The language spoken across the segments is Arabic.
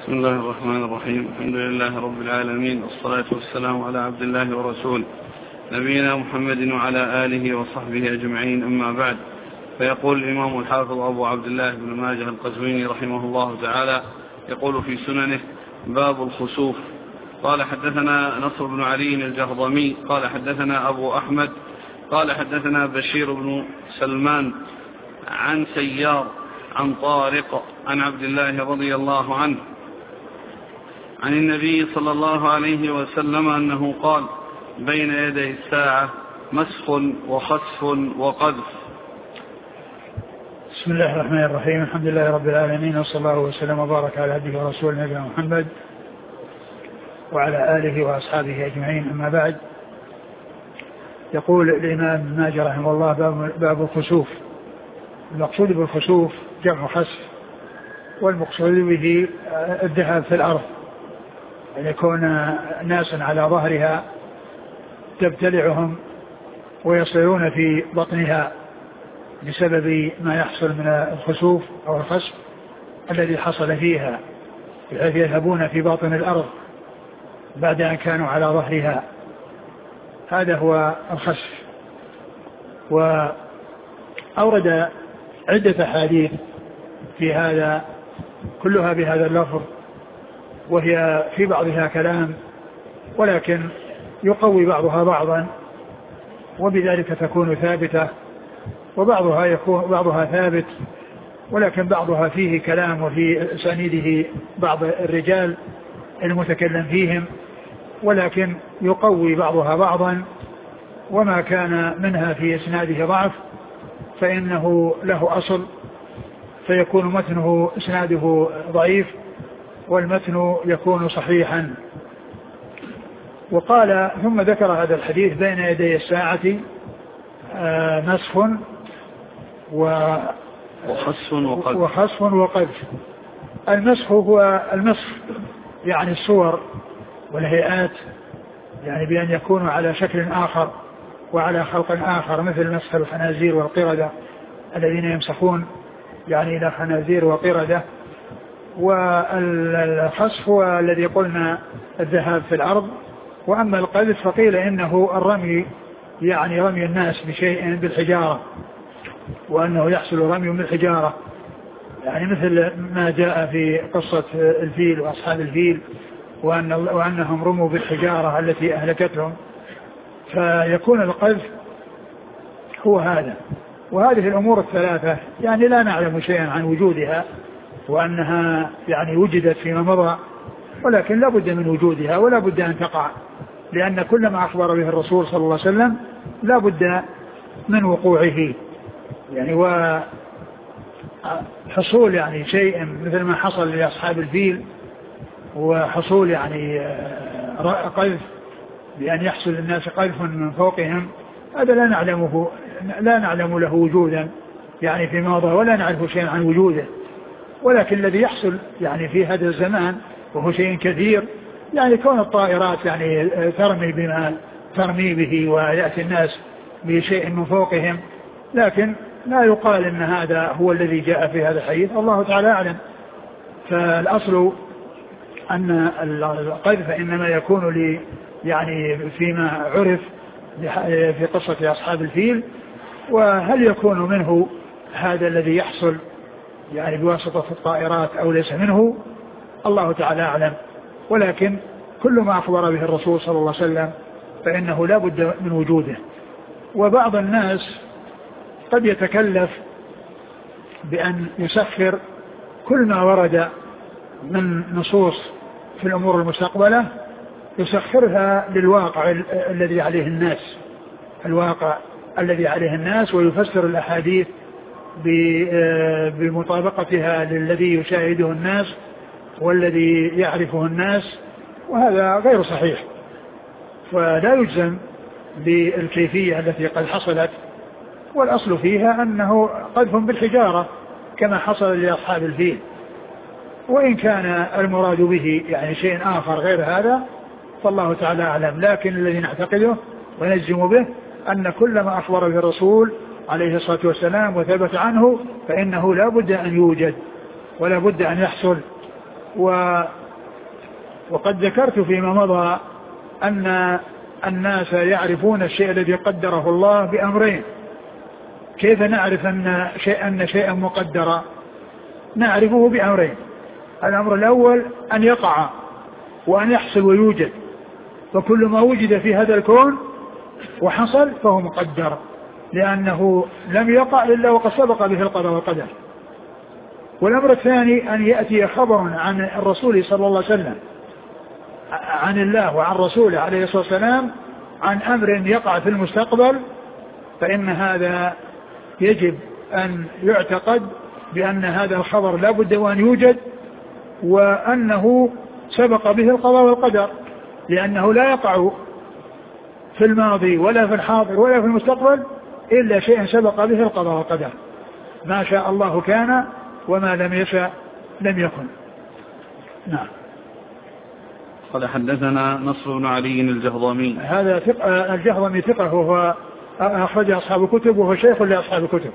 بسم الله الرحمن الرحيم. الحمد لله رب العالمين، والصلاة والسلام على عبد الله ورسوله نبينا محمد وعلى آله وصحبه أجمعين، أما بعد. فيقول الإمام الحافظ أبو عبد الله بن ماجه القزويني رحمه الله تعالى يقول في سننه: باب الخسوف. قال: حدثنا نصر بن علي الجهضمي قال حدثنا أبو أحمد قال حدثنا بشير بن سلمان عن سيار عن طارق عن عبد الله رضي الله عنه عن النبي صلى الله عليه وسلم أنه قال: بين يدي الساعة مسخ وخسف وقذف. بسم الله الرحمن الرحيم. الحمد لله رب العالمين، وصلى الله وسلم وبارك على عبده ورسوله نبينا محمد وعلى آله وأصحابه أجمعين، أما بعد. يقول الإمام ابن ماجه رحمه الله: باب الخسوف. المقصود بالخسوف جمع خسف، والمقصود به الذهاب في الأرض، أن يكون ناس على ظهرها تبتلعهم ويصيرون في بطنها بسبب ما يحصل من الخسوف أو الخسف الذي حصل فيها، بحيث يذهبون في باطن الأرض بعد أن كانوا على ظهرها. هذا هو الخسف. وأورد عدة حديث في هذا كلها بهذا اللفظ، وهي في بعضها كلام، ولكن يقوي بعضها بعضا، وبذلك تكون ثابتة، وبعضها يكون بعضها ثابت ولكن بعضها فيه كلام، وفي أسانيده بعض الرجال المتكلم فيهم، ولكن يقوي بعضها بعضا. وما كان منها في إسناده ضعف فإنه له أصل، فيكون متنه إسناده ضعيف والمتن يكون صحيحا. وقال ثم ذكر هذا الحديث: بين يدي الساعة مسخ وخسف وقذف. المسخ هو المسخ، يعني الصور والهيئات، يعني بأن يكونوا على شكل آخر وعلى خلق آخر، مثل مسخ الخنازير والقردة الذين يمسخون يعني إلى خنازير وقردة. والخسف هو الذي قلنا الذهاب في الأرض. وأما القذف فقيل إنه الرمي، يعني رمي الناس بشيء بالحجارة، وأنه يحصل رمي بالحجارة، يعني مثل ما جاء في قصة الفيل وأصحاب الفيل، وأنهم رموا بالحجارة التي أهلكتهم. فيكون القذف هو هذا. وهذه الأمور الثلاثة يعني لا نعلم شيئا عن وجودها، وأنها يعني وجدت فيما مضى، ولكن لا بد من وجودها ولا بد أن تقع، لأن كل ما أخبر به الرسول صلى الله عليه وسلم لا بد من وقوعه، يعني وحصول يعني شيء مثل ما حصل لأصحاب الفيل، وحصول يعني قذف، بأن يحصل للناس قذف من فوقهم، هذا لا نعلم له وجودا يعني في ماضى، ولا نعرف شيئا عن وجوده. ولكن الذي يحصل يعني في هذا الزمان وهو شيء كثير، يعني كون الطائرات يعني ترمي بما ترمي به، ويأتي الناس بشيء من فوقهم، لكن لا يقال ان هذا هو الذي جاء في هذا الحديث، الله تعالى أعلم. فالأصل أن القذف إنما يكون يعني فيما عرف في قصة أصحاب الفيل. وهل يكون منه هذا الذي يحصل يعني بواسطة الطائرات أو ليس منه، الله تعالى أعلم. ولكن كل ما أخبر به الرسول صلى الله عليه وسلم فإنه لا بد من وجوده. وبعض الناس قد يتكلف بأن يسخر كل ما ورد من نصوص في الأمور المستقبلة، يسخرها للواقع الذي عليه الناس، الواقع الذي عليه الناس، ويفسر الأحاديث بمطابقتها للذي يشاهده الناس والذي يعرفه الناس، وهذا غير صحيح. فلا يجزم بالكيفية التي قد حصلت، والأصل فيها أنه قذف بالحجارة كما حصل لأصحاب الفيل. وإن كان المراد به يعني شيء آخر غير هذا فالله تعالى أعلم. لكن الذي نعتقده ونجزم به أن كل ما أخبر به الرسول عليه الصلاة والسلام وثبت عنه فإنه لا بد أن يوجد ولا بد أن يحصل، وقد ذكرت فيما مضى أن الناس يعرفون الشيء الذي قدره الله بأمرين. كيف نعرف أن شيئا مقدرا؟ نعرفه بأمرين. الأمر الأول أن يقع وأن يحصل ويوجد، وكل ما وجد في هذا الكون وحصل فهو مقدر، لأنه لم يقع إلا وقد سبق به القضاء والقدر. والأمر الثاني أن يأتي خبر عن الرسول صلى الله عليه وسلم عن الله وعن رسوله عليه الصلاة والسلام عن أمر يقع في المستقبل، فإن هذا يجب أن يعتقد بأن هذا الخبر لا بد وأن يوجد، وأنه سبق به القضاء والقدر، لأنه لا يقع في الماضي ولا في الحاضر ولا في المستقبل إلا شيء سبق به القضاء والقدر. ما شاء الله كان وما لم يشاء لم يكن. نعم. قال حدثنا نصر بن علي الجهضمي. هذا الجهضمي ثقة، وهو أخرج أصحاب الكتب، وهو شيخ لأصحاب الكتب.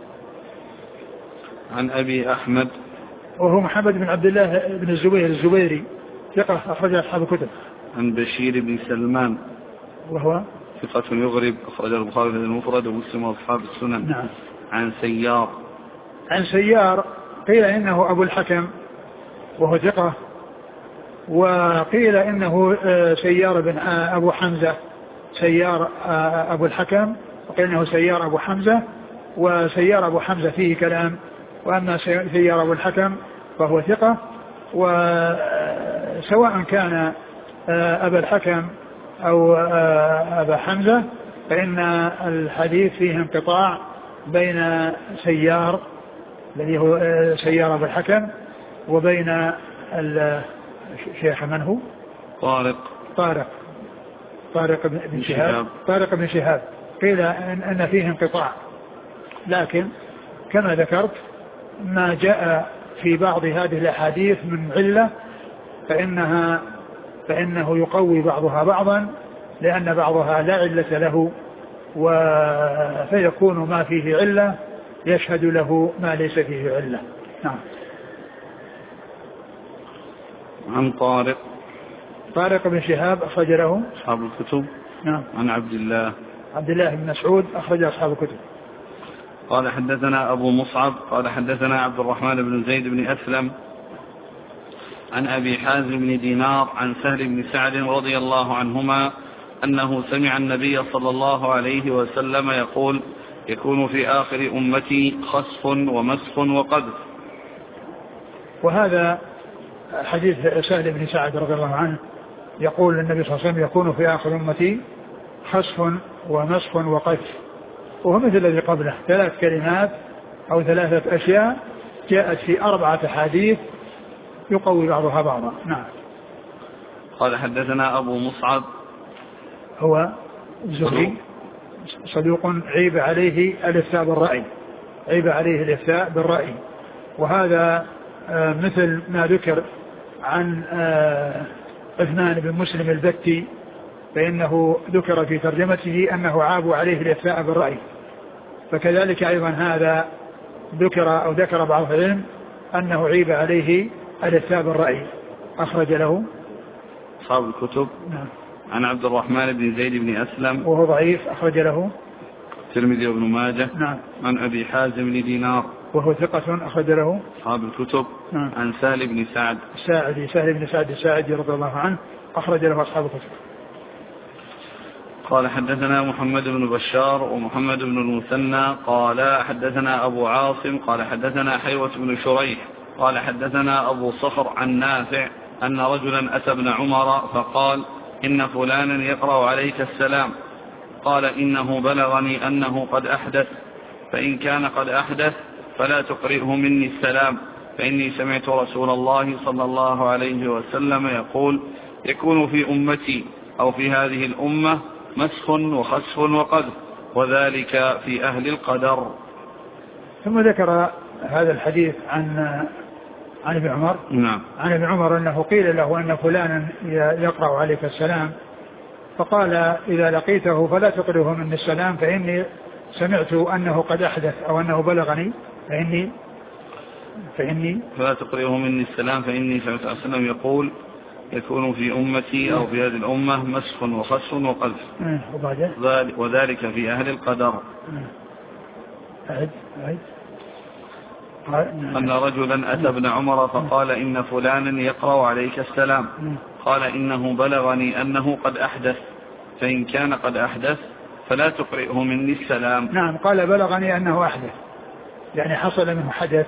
عن أبي أحمد وهو محمد بن عبد الله بن الزبير الزبيري ثقة أخرج أصحاب الكتب. عن بشير بن سلمان وهو ثقة يغرب أخرج البخاري في المفرد ومسلم وأصحاب السنن. نعم. عن سيار. عن سيار قيل إنه أبو الحكم وهو ثقة، وقيل إنه سيار بن أبو حمزة، سيار أبو الحكم، وقيل إنه سيار أبو حمزة، وسيار أبو حمزة فيه كلام، وأما سيار أبو الحكم فهو ثقة. وسواء كان أبا الحكم أو أبا حمزة فإن الحديث فيه انقطاع بين سيار الذي هو سيار أبو الحكم وبين الشيخ من هو طارق بن شهاب. طارق بن شهاب قيل أن فيه انقطاع، لكن كما ذكرت ما جاء في بعض هذه الأحاديث من علة فإنه يقوي بعضها بعضا، لأن بعضها لا علة له، فيكون ما فيه علة يشهد له ما ليس فيه علة. نعم. عن طارق بن شهاب أخرج له أصحاب الكتب. نعم. عن عبد الله بن مسعود أخرج أصحاب الكتب. قال حدثنا أبو مصعب قال حدثنا عبد الرحمن بن زيد بن أسلم عن أبي حازم بن دينار عن سهل بن سعد رضي الله عنهما أنه سمع النبي صلى الله عليه وسلم يقول: يكون في آخر أمتي خسف ومسخ وقذف. وهذا حديث سهل بن سعد رضي الله عنه يقول النبي صلى الله عليه وسلم: يكون في آخر أمتي خسف ومسخ وقذف. وهو مثل الذي قبله، 3 كلمات أو 3 أشياء جاءت في 4 حديث يقوي بعضها بعضا. نعم. قال حدثنا أبو مصعب هو الزهري صدوق عيب عليه الإفتاء بالرأي، وهذا مثل ما ذكر عن عثمان بن مسلم البتي، فإنه ذكر في ترجمته أنه عابوا عليه الإفتاء بالرأي، فكذلك أيضا هذا ذكر بعض العلم أنه عيب عليه الإفتاء بالرأي. أخرج له أصحاب الكتب. نعم. عن عبد الرحمن بن زيد بن أسلم وهو ضعيف أخرج له الترمذي وابن ماجه. نعم. عن أبي حازم بن دينار وهو ثقة أخرج له أصحاب الكتب. نعم. عن سهل بن سعد الساعدي رضي الله عنه أخرج له أصحاب الكتب. قال حدثنا محمد بن بشار ومحمد بن المثنى قال حدثنا أبو عاصم قال حدثنا حيوة بن شريح قال حدثنا أبو صخر عن نافع أن رجلا أتى ابن عمر فقال: إن فلانا يقرأ عليك السلام. قال: إنه بلغني أنه قد أحدث، فإن كان قد أحدث فلا تقرئه مني السلام، فإني سمعت رسول الله صلى الله عليه وسلم يقول: يكون في أمتي أو في هذه الأمة مسخ وخسف وقذف، وذلك في أهل القدر. ثم ذكر هذا الحديث عن ابن عمر. نعم. عن ابن عمر أنه قيل له أن فلانا يقرأ عليك السلام، فقال: إذا لقيته فلا تقرئه مني السلام، فإني سمعت أنه قد أحدث، أو أنه بلغني فلا تقرئه مني السلام فإني صلى الله عليه وسلم يقول يكون في أمتي أو في هذه الأمة مسخ وخسف وقذف وذلك في أهل القدر. أن رجلا أتى ابن عمر فقال إن فلانا يقرأ عليك السلام، قال إنه بلغني أنه قد أحدث، فإن كان قد أحدث فلا تقرئه مني السلام. نعم، قال بلغني أنه أحدث، يعني حصل منه حدث،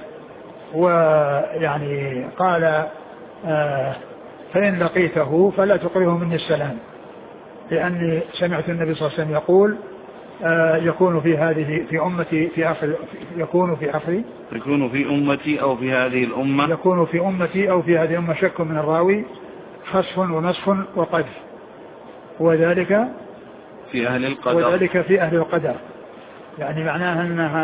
ويعني قال فإن لقيته فلا تقرئه مني السلام، لأني سمعت النبي صلى الله عليه وسلم يقول يكون في هذه في أمتي في آخر يكون في أمتي أو في هذه الأمة يكون في أمتي أو في هذه الأمة شك من الراوي خسف ومسخ وقذف، وذلك في أهل القدر. يعني معناها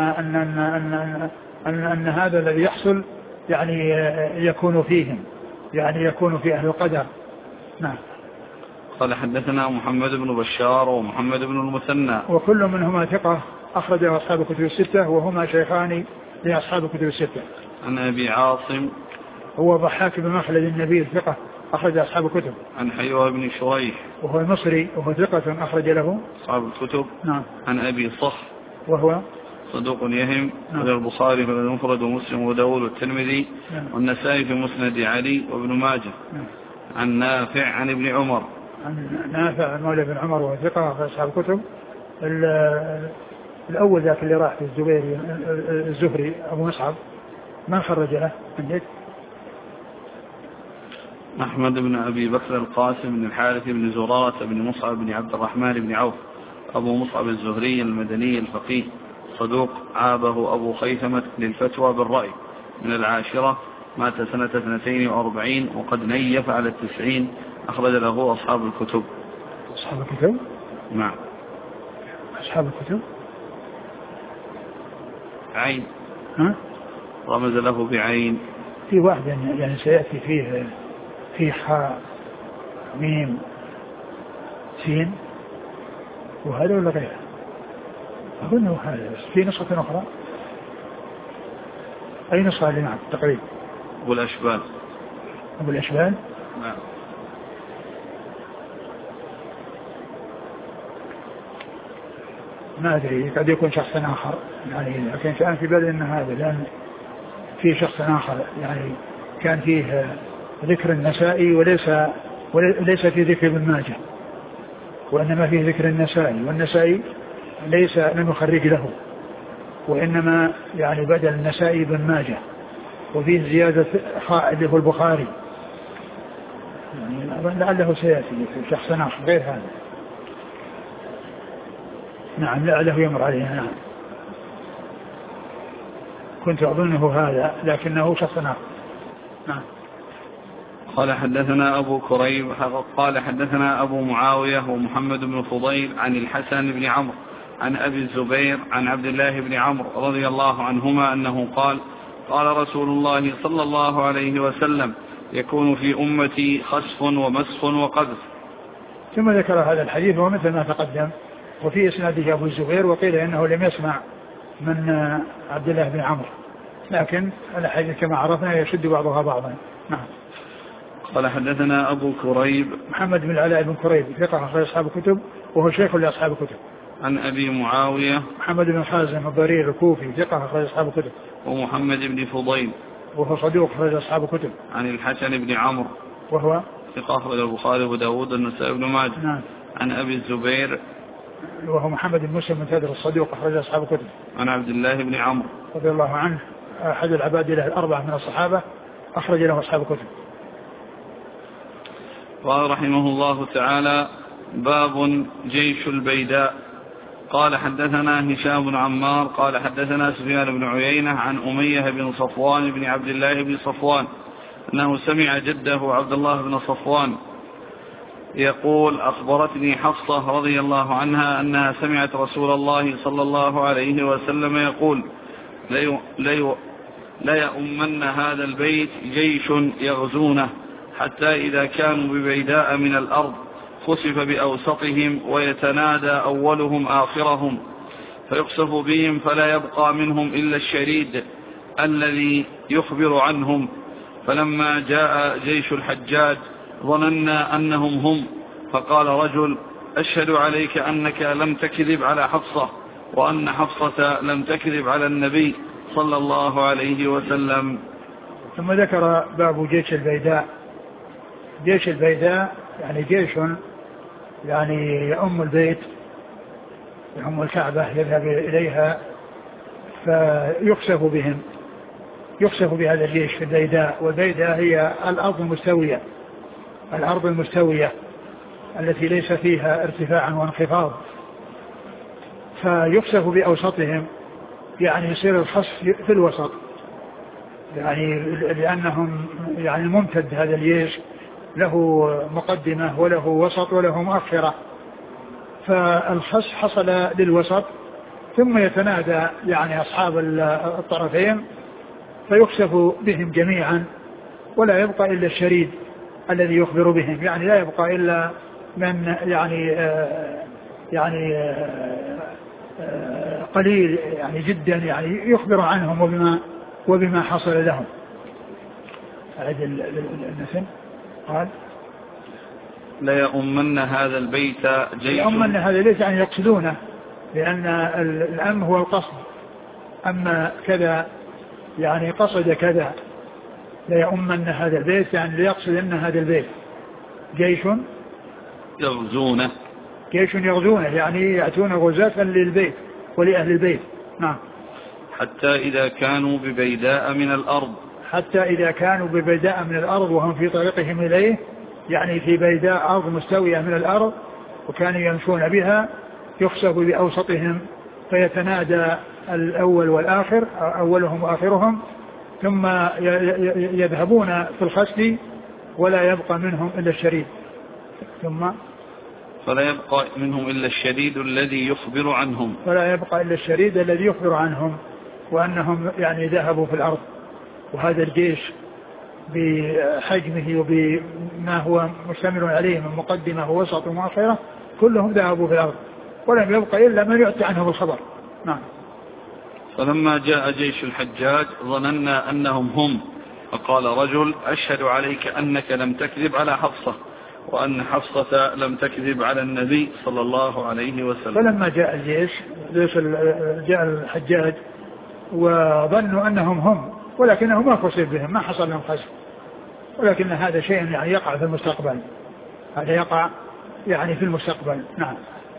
أن هذا الذي يحصل يعني يكون فيهم، يعني يكون في أهل القدر. نعم. قال حدثنا محمد بن بشار ومحمد بن المثنى وكل منهما ثقة أخرجه أصحاب الكتب الستة، وهما شيخان لأصحاب الكتب الستة. عن أبي عاصم هو ضحاك بن مخلد النبيل ثقة أخرج أصحاب الكتب. عن حيوة بن شريح وهو المصري وهو ثقة أخرج له أصحاب الكتب. نعم. عن أبي صخر وهو صدوق يهم، نعم. البخاري في المفرد ومسلم وداود والترمذي، نعم. والنسائي في مسند علي وابن ماجه. نعم. عن نافع عن ابن عمر. عن نافع مولى بن عمر وهو ثقة أخرج أصحاب الكتب. الأول ذاك اللي راح في الزبيري الزهري أبو مصعب من خرج له عندك؟ أحمد بن أبي بكر القاسم بن الحارث بن زرارة بن مصعب بن عبد الرحمن بن عوف أبو مصعب الزهري المدني الفقيه، صدوق عابه أبو خيثمة للفتوى بالرأي، من العاشرة، مات سنة 42 وقد نيف على 90، أخرج له أصحاب الكتب. أصحاب الكتب؟ نعم. أصحاب الكتب عين. ها؟ رمز له بعين. في واحد يعني سيأتي فيه حاء ميم سين، وهذا ولا غيره؟ أظنه هذا، بس في نسخة أخرى. أي نسخة اللي معك تقريبا؟ أبو الأشبال. أبو الأشبال؟ نعم. ما أدري، قد يكون شخص آخر يعني، لكن كان في بالي أن هذا، لأن في شخص آخر يعني كان فيه ذكر النسائي وليس في ذكر ابن ماجه، وإنما فيه ذكر النسائي، والنسائي لم يخرج له، وإنما يعني بدل النسائي بن ماجه، وفيه زيادة خاء اللي هو البخاري، يعني لعله سيأتي في شخص آخر غير هذا. نعم، لعله يمر عليه. نعم، كنت أظنه هذا لكنه شخص آخر. نعم. قال حدثنا أبو كريب قال حدثنا أبو معاوية ومحمد بن فضيل عن الحسن بن عمرو عن أبي الزبير عن عبد الله بن عمرو رضي الله عنهما أنه قال قال رسول الله صلى الله عليه وسلم يكون في أمتي خسف ومسخ وقذف. ثم ذكر هذا الحديث ومثل ما تقدم، وفي إسناده أبو الزبير، وقيل إنه لم يسمع من عبد الله بن عمرو، لكن الحديث كما عرفنا يشد بعضها بعضا. نعم. قال حدثنا أبو كريب محمد بن العلاء بن كريب ثقة أخرج أصحاب الكتب، وهو شيخ لأصحاب الكتب. عن أبي معاوية محمد بن حازم الضرير الكوفي ثقة أخرج أصحاب الكتب. ومحمد بن فضيل وهو صدوق أخرج أصحاب الكتب. عن الحسن بن عمرو وهو ثقة أخرج البخاري وداود والنسائي بن ماجه. نعم. عن أبي الزبير وهو محمد بن مسلم بن تدر الصدوق أخرج أصحاب الكتب. عن عبد الله بن عمرو رضي الله عنه أحد العبادلة الأربعة من الصحابة، أخرج له أصحاب الكتب. قال رحمه الله تعالى باب جيش البيداء. قال حدثنا هشام بن عمار قال حدثنا سفيان بن عيينة عن أمية بن صفوان بن عبد الله بن صفوان أنه سمع جده عبد الله بن صفوان يقول أخبرتني حفصة رضي الله عنها أنها سمعت رسول الله صلى الله عليه وسلم يقول لا يؤمن هذا البيت جيش يغزونه حتى إذا كانوا ببيداء من الأرض خسف بأوسطهم ويتنادى أولهم آخرهم فيقصف بهم فلا يبقى منهم إلا الشريد الذي يخبر عنهم. فلما جاء جيش الحجاج ظننا أنهم هم، فقال رجل: أشهد عليك أنك لم تكذب على حفصة، وأن حفصة لم تكذب على النبي صلى الله عليه وسلم. ثم ذكر باب جيش البيداء. جيش البيداء يعني جيش يعني يؤم البيت، يؤم الكعبة، يذهب إليها فيخسف بهم، يخسف بهذا الجيش في البيداء. والبيداء هي الأرض المستوية، الأرض المستوية التي ليس فيها ارتفاع وانخفاض، فيخسف بأوسطهم، يعني يصير الخسف في الوسط، يعني لأنهم يعني ممتد هذا الجيش، له مقدمة وله وسط وله مؤخرة، فالخسف حصل للوسط، ثم يتنادى يعني أصحاب الطرفين فيخسف بهم جميعا، ولا يبقى إلا الشريد الذي يخبر بهم، يعني لا يبقى إلا من يعني قليل يعني جدا يعني يخبر عنهم وبما حصل لهم. هذا المثل قال: لا يؤمن هذا البيت جيش. يؤمن هذا ليس يعني يقصدونه، لأن الأم هو القصد، أما كذا يعني قصد كذا. لا يؤمن هذا البيت يعني ليقصد أن هذا البيت جيش يغزونه، جيش يغزونه يعني يأتون غزاة للبيت ولأهل البيت. نعم. حتى إذا كانوا ببيداء من الأرض، حتى إذا كانوا ببيداء من الأرض وهم في طريقهم إليه، يعني في بيداء أرض مستوية من الأرض وكانوا يمشون بها، يخسف بأوسطهم فيتنادى الأول والآخر، أولهم وآخرهم، ثم يذهبون في الخسف ولا يبقى منهم إلا الشريد. ثم فلا يبقى منهم إلا الشديد الذي يخبر عنهم، فلا يبقى إلا الشريد الذي يخبر عنهم وأنهم يعني ذهبوا في الأرض. وهذا الجيش بحجمه وبما هو مشتمل عليه من مقدمة ووسط ومؤخرة كلهم ذهبوا في الأرض، ولم يبقى إلا من يؤتي عنه بالخبر. نعم. فلما جاء جيش الحجاج ظننا أنهم هم، فقال رجل: أشهد عليك أنك لم تكذب على حفصة، وأن حفصة لم تكذب على النبي صلى الله عليه وسلم. فلما جاء الجيش جاء الحجاج وظنوا أنهم هم، ولكنه ما خسف بهم، ما حصل لهم خسف، ولكن هذا شيء يعني يقع في المستقبل، هذا يقع يعني في المستقبل. نعم.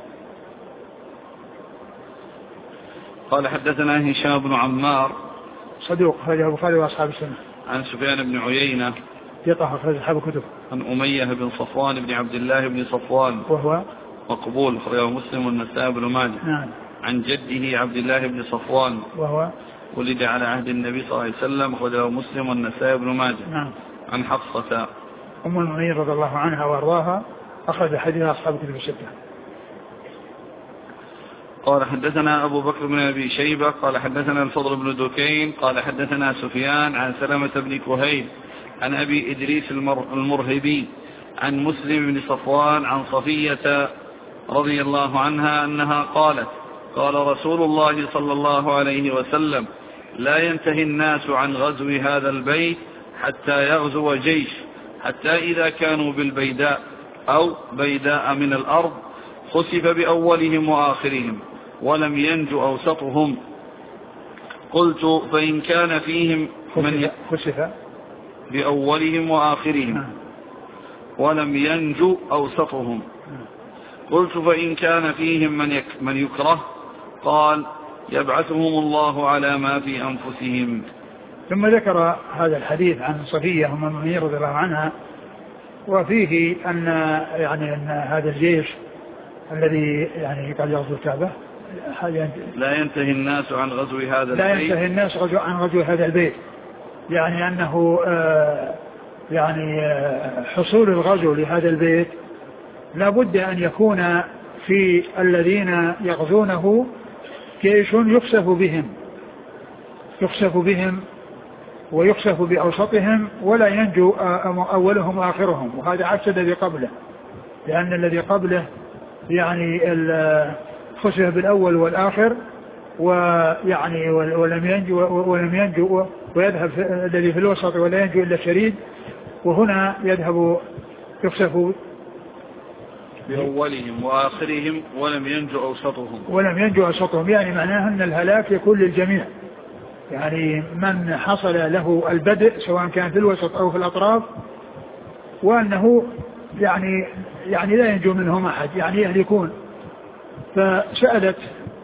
قال: حدثنا هشام بن عمار صدوق أخرجه البخاري وأصحاب السنة. عن سفيان بن عيينة ثقة أخرج أصحاب الكتب. عن أمية بن صفوان بن عبد الله بن صفوان وهو مقبول أخرجه مسلم والنسائي بن ماجه. نعم. عن جده عبد الله بن صفوان وهو ولد على عهد النبي صلى الله عليه وسلم أخرجه مسلم والنسائي بن ماجه. نعم. عن حفصة أم المؤمنين رضي الله عنها وأرضاها أخرج حديث أصحاب الكتب الستة. قال: حدثنا أبو بكر بن أبي شيبة قال حدثنا الفضل بن دكين قال حدثنا سفيان عن سلمة بن كهيل عن أبي إدريس المرهبي عن مسلم بن صفوان عن صفية رضي الله عنها أنها قالت: قال رسول الله صلى الله عليه وسلم: لا ينتهي الناس عن غزو هذا البيت حتى يغزو جيش، حتى إذا كانوا بالبيداء أو بيداء من الأرض خسف بأولهم وآخرهم ولم ينج أوسطهم. قلت: فإن كان فيهم من خسف بأولهم وآخرهم ولم ينج أوسطهم. قلت: فإن كان فيهم من يكره؟ قال: يبعثهم الله على ما في أنفسهم. ثم ذكر هذا الحديث عن صفية أم المؤمنين رضي الله عنها، وفيه أن هذا الجيش الذي يعني قد يغزو الكعبة لا ينتهي الناس عن غزو هذا البيت، لا ينتهي الناس عن غزو هذا البيت، يعني أنه حصول الغزو لهذا البيت لا بد أن يكون في الذين يغزونه جيش يخسف بهم ويخسف بأوسطهم ولا ينجو أولهم وآخرهم، وهذا عكس الذي قبله، لأن الذي قبله يعني خسف بالأول والآخر ويعني ولم ينجو ويذهب الذي في الوسط ولا ينجو إلا الشريد، وهنا يذهب يخسف بأولهم وآخرهم ولم ينجو أوسطهم يعني معناه أن الهلاك يكون للجميع، يعني من حصل له البدء سواء كان في الوسط أو في الأطراف، وأنه يعني لا ينجو منهم أحد، يعني يهلكون. فسألت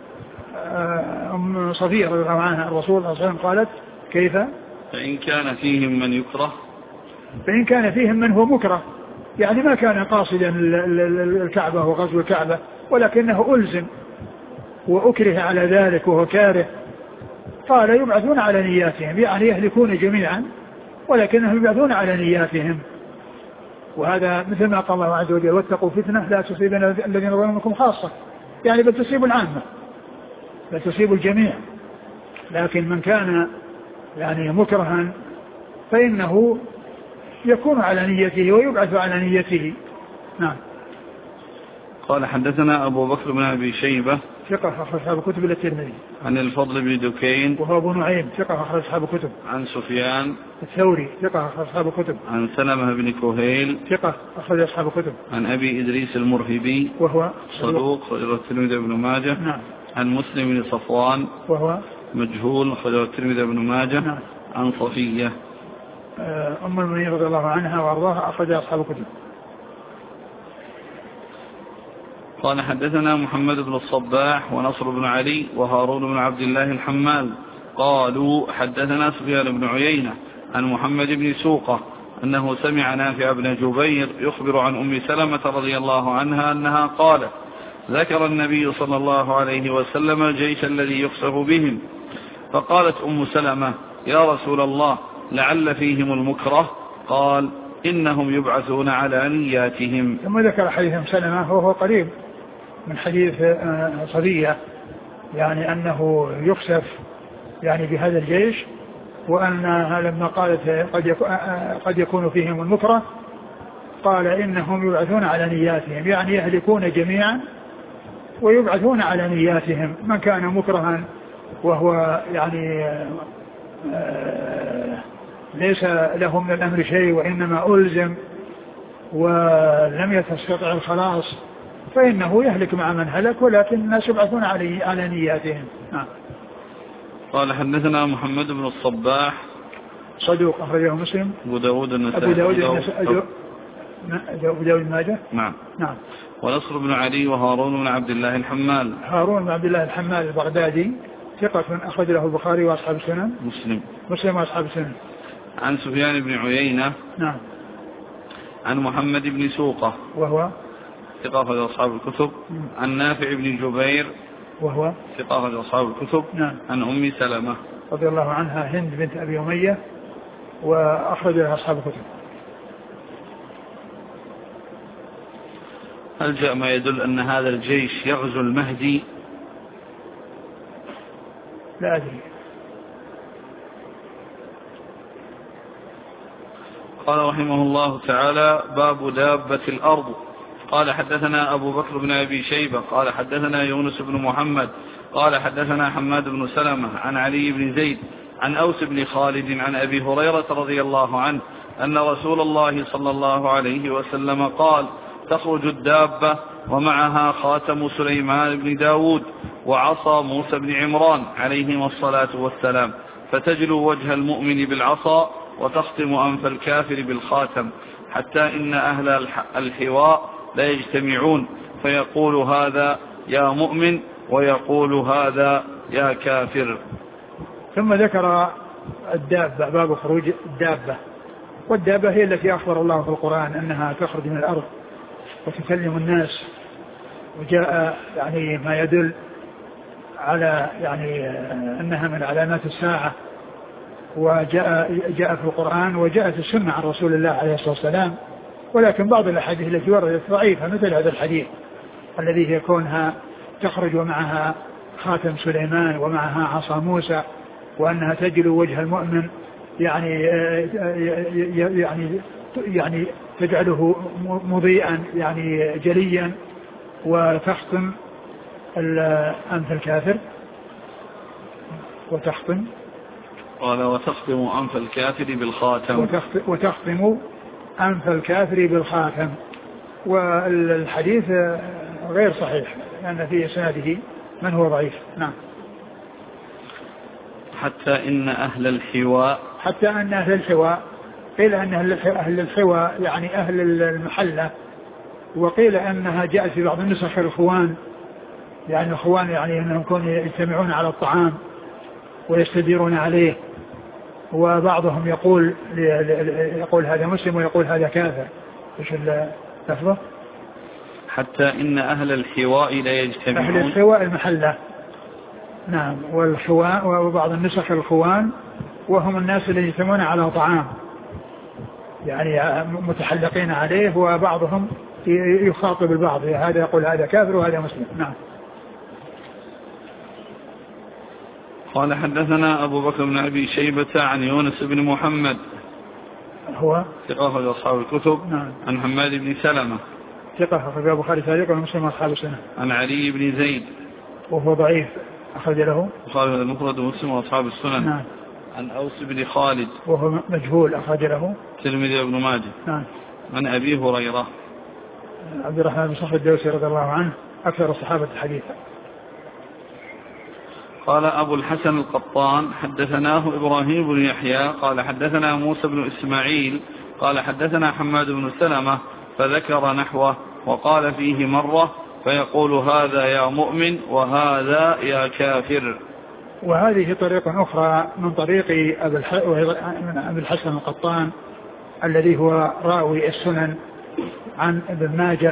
أم صفية رضي الله عنها الرسول صلى الله عليه وسلم قالت كيف؟ فإن كان فيهم من يكره، فإن كان فيهم من هو مكره، يعني ما كان قاصدا الكعبة وغزو الكعبة ولكنه ألزم وأكره على ذلك وهو كاره، قال يبعثون على نياتهم، يعني يهلكون جميعا ولكنهم يبعثون على نياتهم. وهذا مثل ما قال الله عز وجل واتقوا فتنة لا تصيبن الذين ظلموا منكم خاصة، يعني بل تصيب العامة، بل تصيب الجميع. لكن من كان يعني مكرها فإنه يكون على نيته ويبعث على نيته. نعم. قال حدثنا أبو بكر بن أبي شيبة ثقة أخرج أصحاب الكتب إلا الترمذي. عن الفضل بن دكين وهو أبو نعيم ثقة أخرج أصحاب الكتب. عن سفيان الثوري ثقة أخرج أصحاب الكتب. عن سلمة بن كهيل ثقة أخرج أصحاب الكتب. عن أبي إدريس المرهبي وهو صدوق أخرج الترمذي بن ماجه. نعم. عن مسلم بن صفوان وهو مجهول أخرج الترمذي بن ماجه. نعم. عن صفية أم المؤمنين رضي الله عنها وأرضاها أخرج أصحاب الكتب. قال حدثنا محمد بن الصباح ونصر بن علي وهارون بن عبد الله الحمال قالوا حدثنا سفيان بن عيينة عن محمد بن سوقة أنه سمع نافع بن جبير يخبر عن أم سلمة رضي الله عنها أنها قالت ذكر النبي صلى الله عليه وسلم الجيش الذي يخسف بهم، فقالت أم سلمة يا رسول الله لعل فيهم المكره، قال إنهم يبعثون على نياتهم. ثم ذكر حديث أم سلمة وهو قريب من حديث صفية، يعني أنه يخسف يعني بهذا الجيش، وأنها لما قالت قد يكون فيهم المكره قال إنهم يبعثون على نياتهم، يعني يهلكون جميعا ويبعثون على نياتهم. من كان مكرها وهو يعني ليس له من الأمر شيء وإنما ألزم ولم يستطع الخلاص فإنه يهلك مع من هلك، ولكن الناس يبعثون على نياتهم. نعم. قال حدثنا محمد بن الصباح صدوق أخرجه مسلم أبو داود الماجه. نعم. نعم. ونصر بن علي وهارون بن عبد الله الحمال. هارون بن عبد الله الحمال البغدادي ثقة أخرج له البخاري وأصحاب السنن. مسلم وأصحاب السنن. عن سفيان بن عيينة. نعم. عن محمد بن سوقة وهو ثقة أخرج أصحاب الكتب. عن نافع بن جبير وهو ثقة أخرج أصحاب الكتب. نعم. عن أم سلمة رضي الله عنها هند بنت أبي أمية وأخرج لها أصحاب الكتب. هل جاء ما يدل أن هذا الجيش يغزو المهدي؟ لا أدري. قال رحمه الله تعالى باب دابة الأرض. قال حدثنا أبو بكر بن أبي شيبة قال حدثنا يونس بن محمد قال حدثنا حماد بن سلمة عن علي بن زيد عن أوس بن خالد عن أبي هريرة رضي الله عنه أن رسول الله صلى الله عليه وسلم قال تخرج الدابة ومعها خاتم سليمان بن داود وعصا موسى بن عمران عليهما الصلاة والسلام، فتجلو وجه المؤمن بالعصا وتختم أنف الكافر بالخاتم، حتى إن أهل الحواء لا يجتمعون فيقول هذا يا مؤمن ويقول هذا يا كافر. ثم ذكر الدابة، باب خروج الدابة. والدابة هي التي أخبر الله في القرآن أنها تخرج من الأرض وتكلم الناس، وجاء يعني ما يدل على يعني أنها من علامات الساعة، وجاء في القرآن وجاءت السنة عن رسول الله عليه الصلاة والسلام. ولكن بعض الأحاديث التي وردت ضعيفة مثل هذا الحديث الذي يكونها تخرج ومعها خاتم سليمان ومعها عصا موسى، وأنها تجلو وجه المؤمن يعني تجعله مضيئا يعني جليا، وتختم أنف الكافر. وتختم. قال وتختم أنف الكافر بالخاتم. وتختم أنف الكافر بالخاتم. والحديث غير صحيح لأن في إسناده من هو ضعيف. نعم. حتى إن أهل الحواء. حتى أن أهل الحواء، قيل أن أهل الحواء يعني أهل المحلة، وقيل أنها جاءت في بعض النسخ الخوان، يعني الخوان يعني أنهم يكونوا يجتمعون على الطعام ويستديرون عليه، وبعضهم يقول هذا مسلم ويقول هذا كافر. ايش اللفظة؟ حتى إن أهل الحواء لا يجتمعون. أهل الحواء المحلة. نعم. والخواء وبعض النسخ الخوان، وهم الناس اللي يجتمعون على طعام يعني متحلقين عليه، وبعضهم يخاطب البعض، هذا يقول هذا كافر وهذا مسلم. نعم. قال حدثنا أبو بكر بن أبي شيبة عن يونس بن محمد هو ثقة أخرج أصحاب الكتب. نعم. عن حماد بن سلمة ثقة أخرج البخاري تعليقا ومسلم أصحاب السنة. عن علي بن زيد وهو ضعيف أخرج له البخاري المفرد ومسلم وأصحاب السنن. نعم. عن أوس بن خالد وهو مجهول أخرج له الترمذي وابن ماجه. نعم. عن أبي هريرة عبد الرحمن بن صخر الدوسي رضي الله عنه أكثر الصحابة حديثا. قال أبو الحسن القطان حدثناه إبراهيم بن يحيى قال حدثنا موسى بن إسماعيل قال حدثنا حماد بن سلمة فذكر نحوه وقال فيه مرة فيقول هذا يا مؤمن وهذا يا كافر. وهذه طريق أخرى من طريق أبي الحسن القطان الذي هو راوي السنن عن ابن ماجه،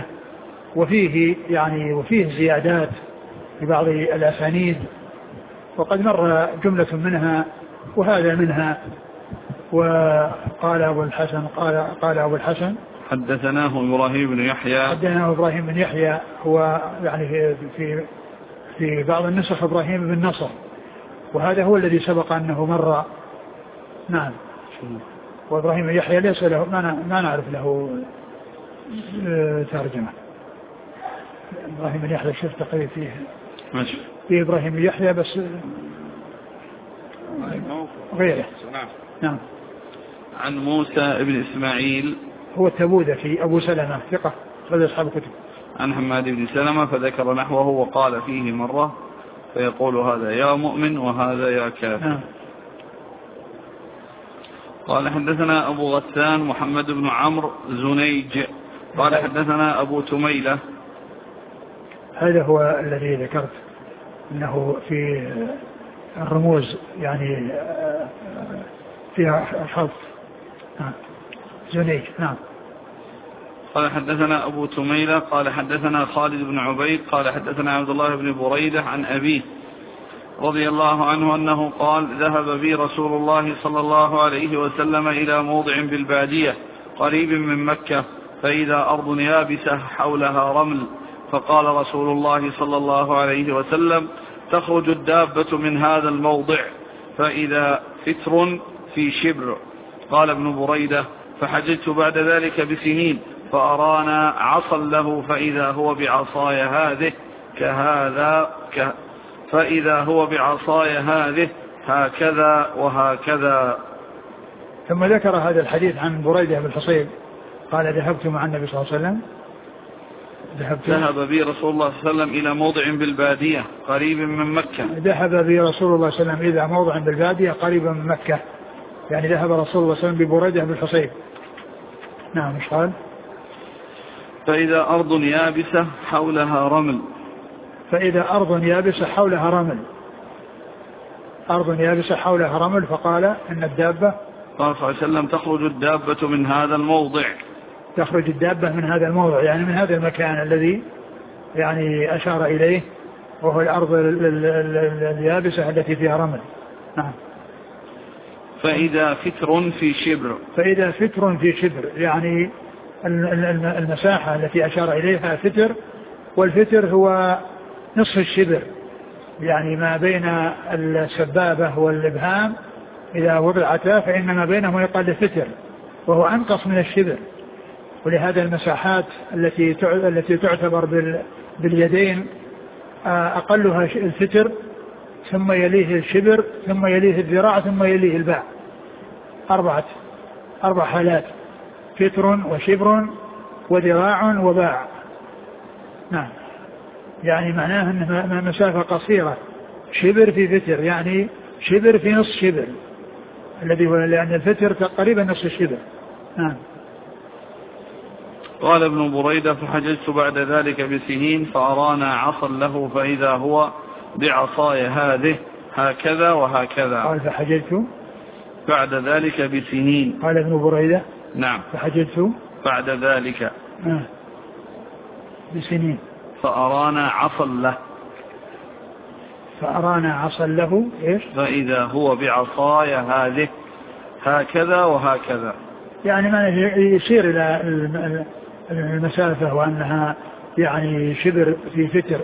وفيه زيادات في بعض الأسانيد، وقد مر جملة منها وهذا منها. وقال أبو الحسن قال أبو الحسن حدثناه إبراهيم بن يحيى هو يعني في بعض النسخ إبراهيم بن نصر، وهذا هو الذي سبق أنه مر. نعم. وإبراهيم بن يحيى ليس له ما نعرف له ترجمة. إبراهيم بن يحيى شفت تقريبا فيه ماشي في إبراهيم بن يحيى بس غيره. نعم. عن موسى بن إسماعيل هو التبوذكي أبو سلمة ثقة أخرج أصحاب الكتب. عن حماد بن سلمة فذكر نحوه وقال فيه مرة فيقول هذا يا مؤمن وهذا يا كافر. نعم. قال حدثنا أبو غسان محمد بن عمرو زنيج قال حدثنا أبو تميلة. هذا هو الذي ذكرت أنه في الرموز يعني فيها الخلط. زنيج. نعم. قال حدثنا أبو تميلة قال حدثنا خالد بن عبيد قال حدثنا عبد الله بن بريدة عن أبيه رضي الله عنه أنه قال ذهب بي رسول الله صلى الله عليه وسلم إلى موضع بالبادية قريب من مكة فإذا أرض يابسة حولها رمل فقال رسول الله صلى الله عليه وسلم تخرج الدابة من هذا الموضع فإذا فتر في شبر. قال ابن بريدة فحججت بعد ذلك بسنين فأرانا عصا له فإذا هو بعصاي هذه فإذا هو بعصاي هذه هكذا وهكذا. ثم ذكر هذا الحديث عن بريدة بن حصيب قال ذهبت مع النبي صلى الله عليه وسلم ذهب بي رسول الله صلى الله عليه وسلم إلى موضع بالبادية قريب من مكة. ذهب بي رسول الله صلى الله عليه وسلم إلى موضع بالبادية قريبا من مكة، يعني ذهب رسول الله صلى الله عليه وسلم ببريدة بن حصيب. نعم. مش قال فإذا أرض يابسة حولها رمل. فإذا أرض يابسة حولها رمل. أرض يابسة حولها رمل. فقال إن الدابة قال صلى الله عليه وسلم تخرج الدابة من هذا الموضع. تخرج الدابة من هذا الموضع يعني من هذا المكان الذي يعني أشار إليه وهو الأرض اليابسة التي فيها رمل. نعم. فإذا فتر في شبر. فإذا فتر في شبر يعني المساحة التي أشار إليها فتر، والفتر هو نصف الشبر يعني ما بين السبابة والإبهام إذا وضعتا فإن ما بينهما يقال فتر وهو أنقص من الشبر. ولهذا المساحات التي تعتبر باليدين أقلها الفتر ثم يليه الشبر ثم يليه الذراع ثم يليه الباع. أربع حالات: فتر وشبر وذراع وباع. نعم، يعني معناه أنها مسافة قصيرة. شبر في فتر يعني شبر في نصف شبر، الذي هو لأن الفتر تقريبا نصف الشبر. نعم. قال ابن بريدة: فحججت بعد ذلك بسنين فأرانا عصا له فإذا هو بعصاي هذه هكذا وهكذا. قال فحججت بعد ذلك بسنين. قال ابن بريدة: نعم. فحججت بعد ذلك بسنين فأرانا عصا له. فأرانا عصا له إيش؟ فإذا هو بعصاي هذه هكذا وهكذا، يعني ما يشير إلى المسافة وأنها يعني شبر في فتر.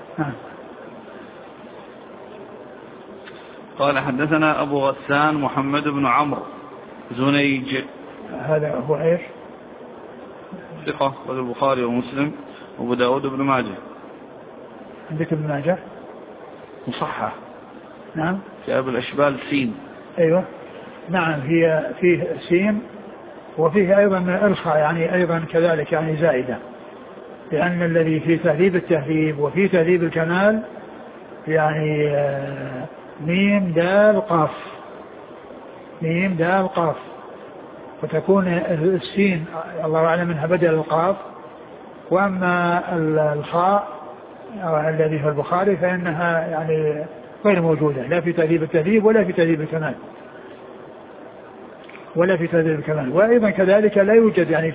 قال: حدثنا أبو غسان محمد بن عمرو زنيج. هذا هو إيش؟ ثقة، البخاري ومسلم وابو داود بن ماجه. عندك ابن ماجه مصحح. نعم. في أبو الأشبال سين. أيوة نعم، هي فيه سين وفيه أيضا إرخاء يعني أيضا كذلك يعني زائدة، لأن الذي في تهذيب التهذيب وفي تهذيب الكمال يعني ميم دال قاف، ميم دال قاف، وتكون السين الله أعلم منها بدل القاف، وأما الخاء الذي في البخاري فإنها يعني غير موجودة لا في تهذيب التهذيب ولا في تهذيب الكمال وأيضا كذلك لا يوجد يعني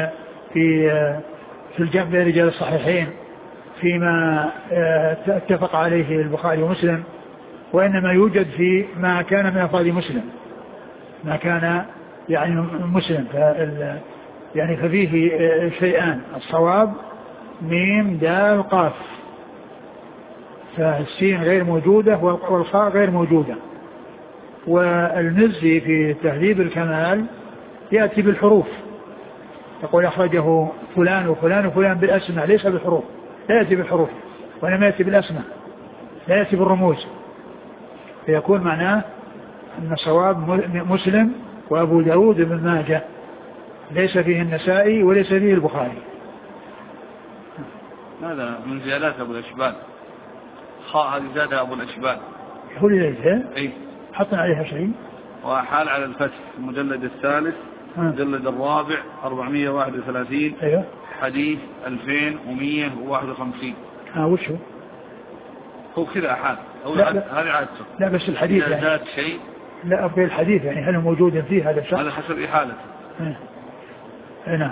في الجمع بين رجال الصحيحين فيما اتفق عليه البخاري ومسلم، وإنما يوجد في ما كان من أفراد مسلم، ما كان يعني مسلم يعني ففيه شيئان: الصواب ميم دال قاف، فالسين غير موجودة والخاء غير موجودة. والمزي في تهذيب الكمال يأتي بالحروف، يقول أخرجه فلان وفلان وفلان بالأسماء ليس بالحروف، لا يأتي بالحروف وإنما يأتي بالأسماء، لا يأتي بالرموز، فيكون معناه أن صواب مسلم وأبو داود بن ماجه، ليس فيه النسائي وليس فيه البخاري. هذا من زيادات أبو الأشبال، خاء هذه زادها أبو الأشبال. هو ليس أي حطنا عليها شيء. وحال على الفتح المجلد الثالث المجلد الرابع 431. أيوه. حديث 2151. وش هو كذا أحاد هذه عادته. لا بس الحديث إذا يعني زاد شيء لا أبقى الحديث يعني هل موجود فيه هذا الشخص؟ هذا حسب إحالته. نعم.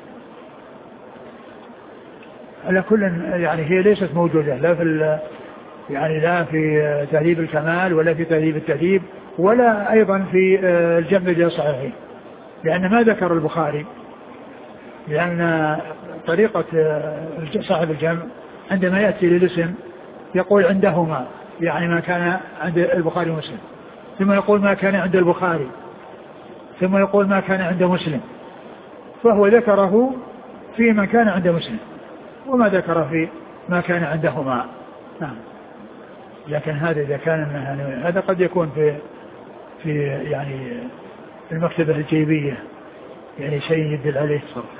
على كل يعني هي ليست موجودة لا في يعني لا في تهذيب الكمال ولا في تهذيب التهذيب ولا أيضا في الجمع بين الصحيحين، لأن ما ذكر البخاري، لأن طريقة صاحب الجمع عندما يأتي للاسم يقول عندهما، يعني ما كان عند البخاري ومسلم، ثم يقول ما كان عند البخاري، ثم يقول ما كان عند مسلم، فهو ذكره في ما كان عند مسلم وما ذكر في ما كان عندهما. نعم. لكن هذا إذا كان هذا قد يكون في يعني المكتبة الجيبية يعني شيء يدل عليه.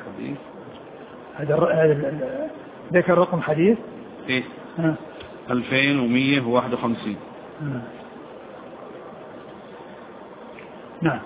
هذا ذكر رقم حديث إيه 2151. نعم.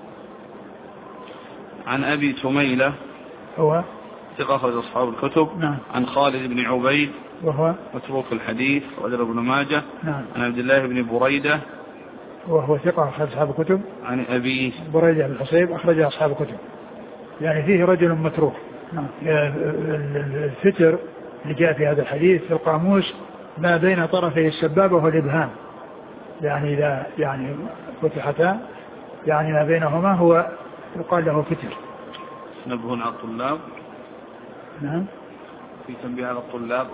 عن أبي تميلة هو ثقة أخرج أصحاب الكتب. نعم. عن خالد بن عبيد وهو متروك الحديث وأجر ابن ماجه. نعم. عن عبد الله بن بريدة وهو ثقة أخرج أصحاب الكتب. عن أبي بريدة بن الحصيب أخرج أصحاب الكتب، يعني فيه رجل متروك. نعم. الفتر اللي جاء في هذا الحديث في القاموس ما بين طرفي السبابة والإبهام، يعني إذا يعني فتحتا يعني ما بينهما هو يقال له فتر. نبه على الطلاب. نعم. في تنبيه على الطلاب.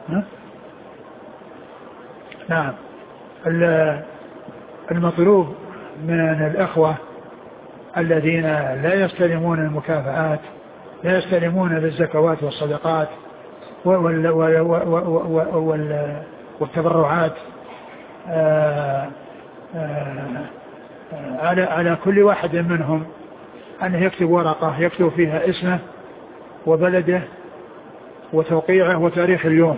نعم. المطلوب من الأخوة الذين لا يستلمون المكافآت، لا يستلمون بالزكوات والصدقات والتبرعات، على كل واحد منهم أن يكتب ورقة يكتب فيها اسمه وبلده وتوقيعه وتاريخ اليوم.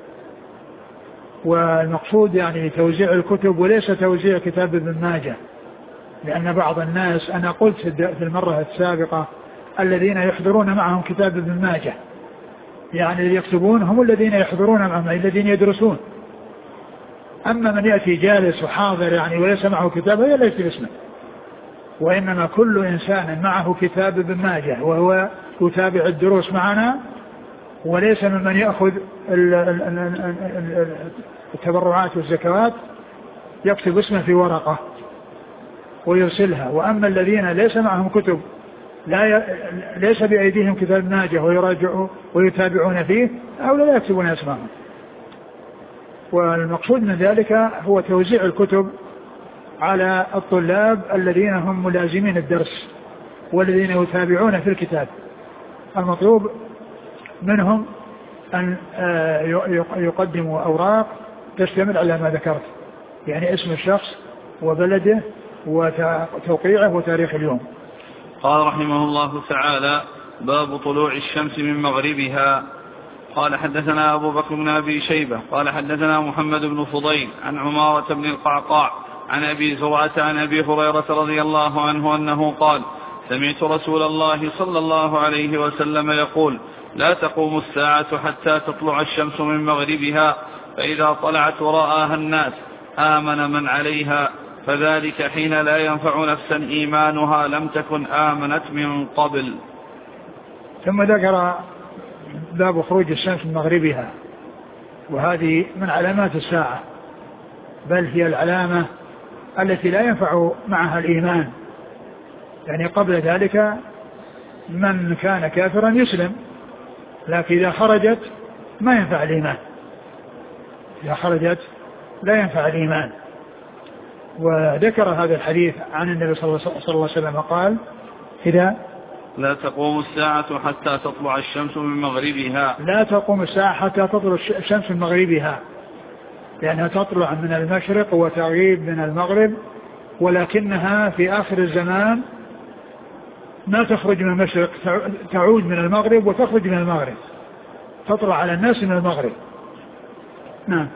والمقصود يعني توزيع الكتب وليس توزيع كتاب ابن ماجه، لأن بعض الناس أنا قلت في المرة السابقة الذين يحضرون معهم كتاب ابن ماجه، يعني اللي يكتبون هم الذين يحضرون معهم الذين يدرسون، أما من يأتي جالس وحاضر يعني وليس معه كتاب هذا لا يكتب اسمه. وإنما كل إنسان معه كتاب ابن ماجه وهو يتابع الدروس معنا وليس ممن يأخذ التبرعات والزكوات يكتب اسمه في ورقة ويرسلها. وأما الذين ليس معهم كتب ليس بأيديهم كتاب ماجه ويراجعوا ويتابعون فيه هؤلاء لا يكتبون اسمهم. والمقصود من ذلك هو توزيع الكتب على الطلاب الذين هم ملازمين الدرس والذين يتابعون في الكتاب. المطلوب منهم أن يقدموا أوراق تشتمل على ما ذكرت، يعني اسم الشخص وبلده وتوقيعه وتاريخ اليوم. قال رحمه الله تعالى: باب طلوع الشمس من مغربها. قال حدثنا أبو بكر بن أبي شيبة قال حدثنا محمد بن فضيل عن عمارة بن القعقاع عن أبي زرعة عن أبي هريرة رضي الله عنه أنه قال: سمعت رسول الله صلى الله عليه وسلم يقول: لا تقوم الساعة حتى تطلع الشمس من مغربها، فإذا طلعت ورآها الناس آمن من عليها، فذلك حين لا ينفع نفسا إيمانها لم تكن آمنت من قبل. ثم ذكر باب خروج الشمس من مغربها، وهذه من علامات الساعة، بل هي العلامة التي لا ينفع معها الإيمان. يعني قبل ذلك من كان كافرا يسلم، لكن إذا خرجت ما ينفع الإيمان، إذا خرجت لا ينفع الإيمان. وذكر هذا الحديث عن النبي صلى الله عليه وسلم قال: إذا لا تقوم الساعة حتى تطلع الشمس من مغربها. لا تقوم الساعة حتى تطلع الشمس من مغربها، لأنها تطلع من المشرق وتغيب من المغرب، ولكنها في آخر الزمان ما تخرج من المشرق، تعود من المغرب وتخرج من المغرب، تطلع على الناس من المغرب. نعم.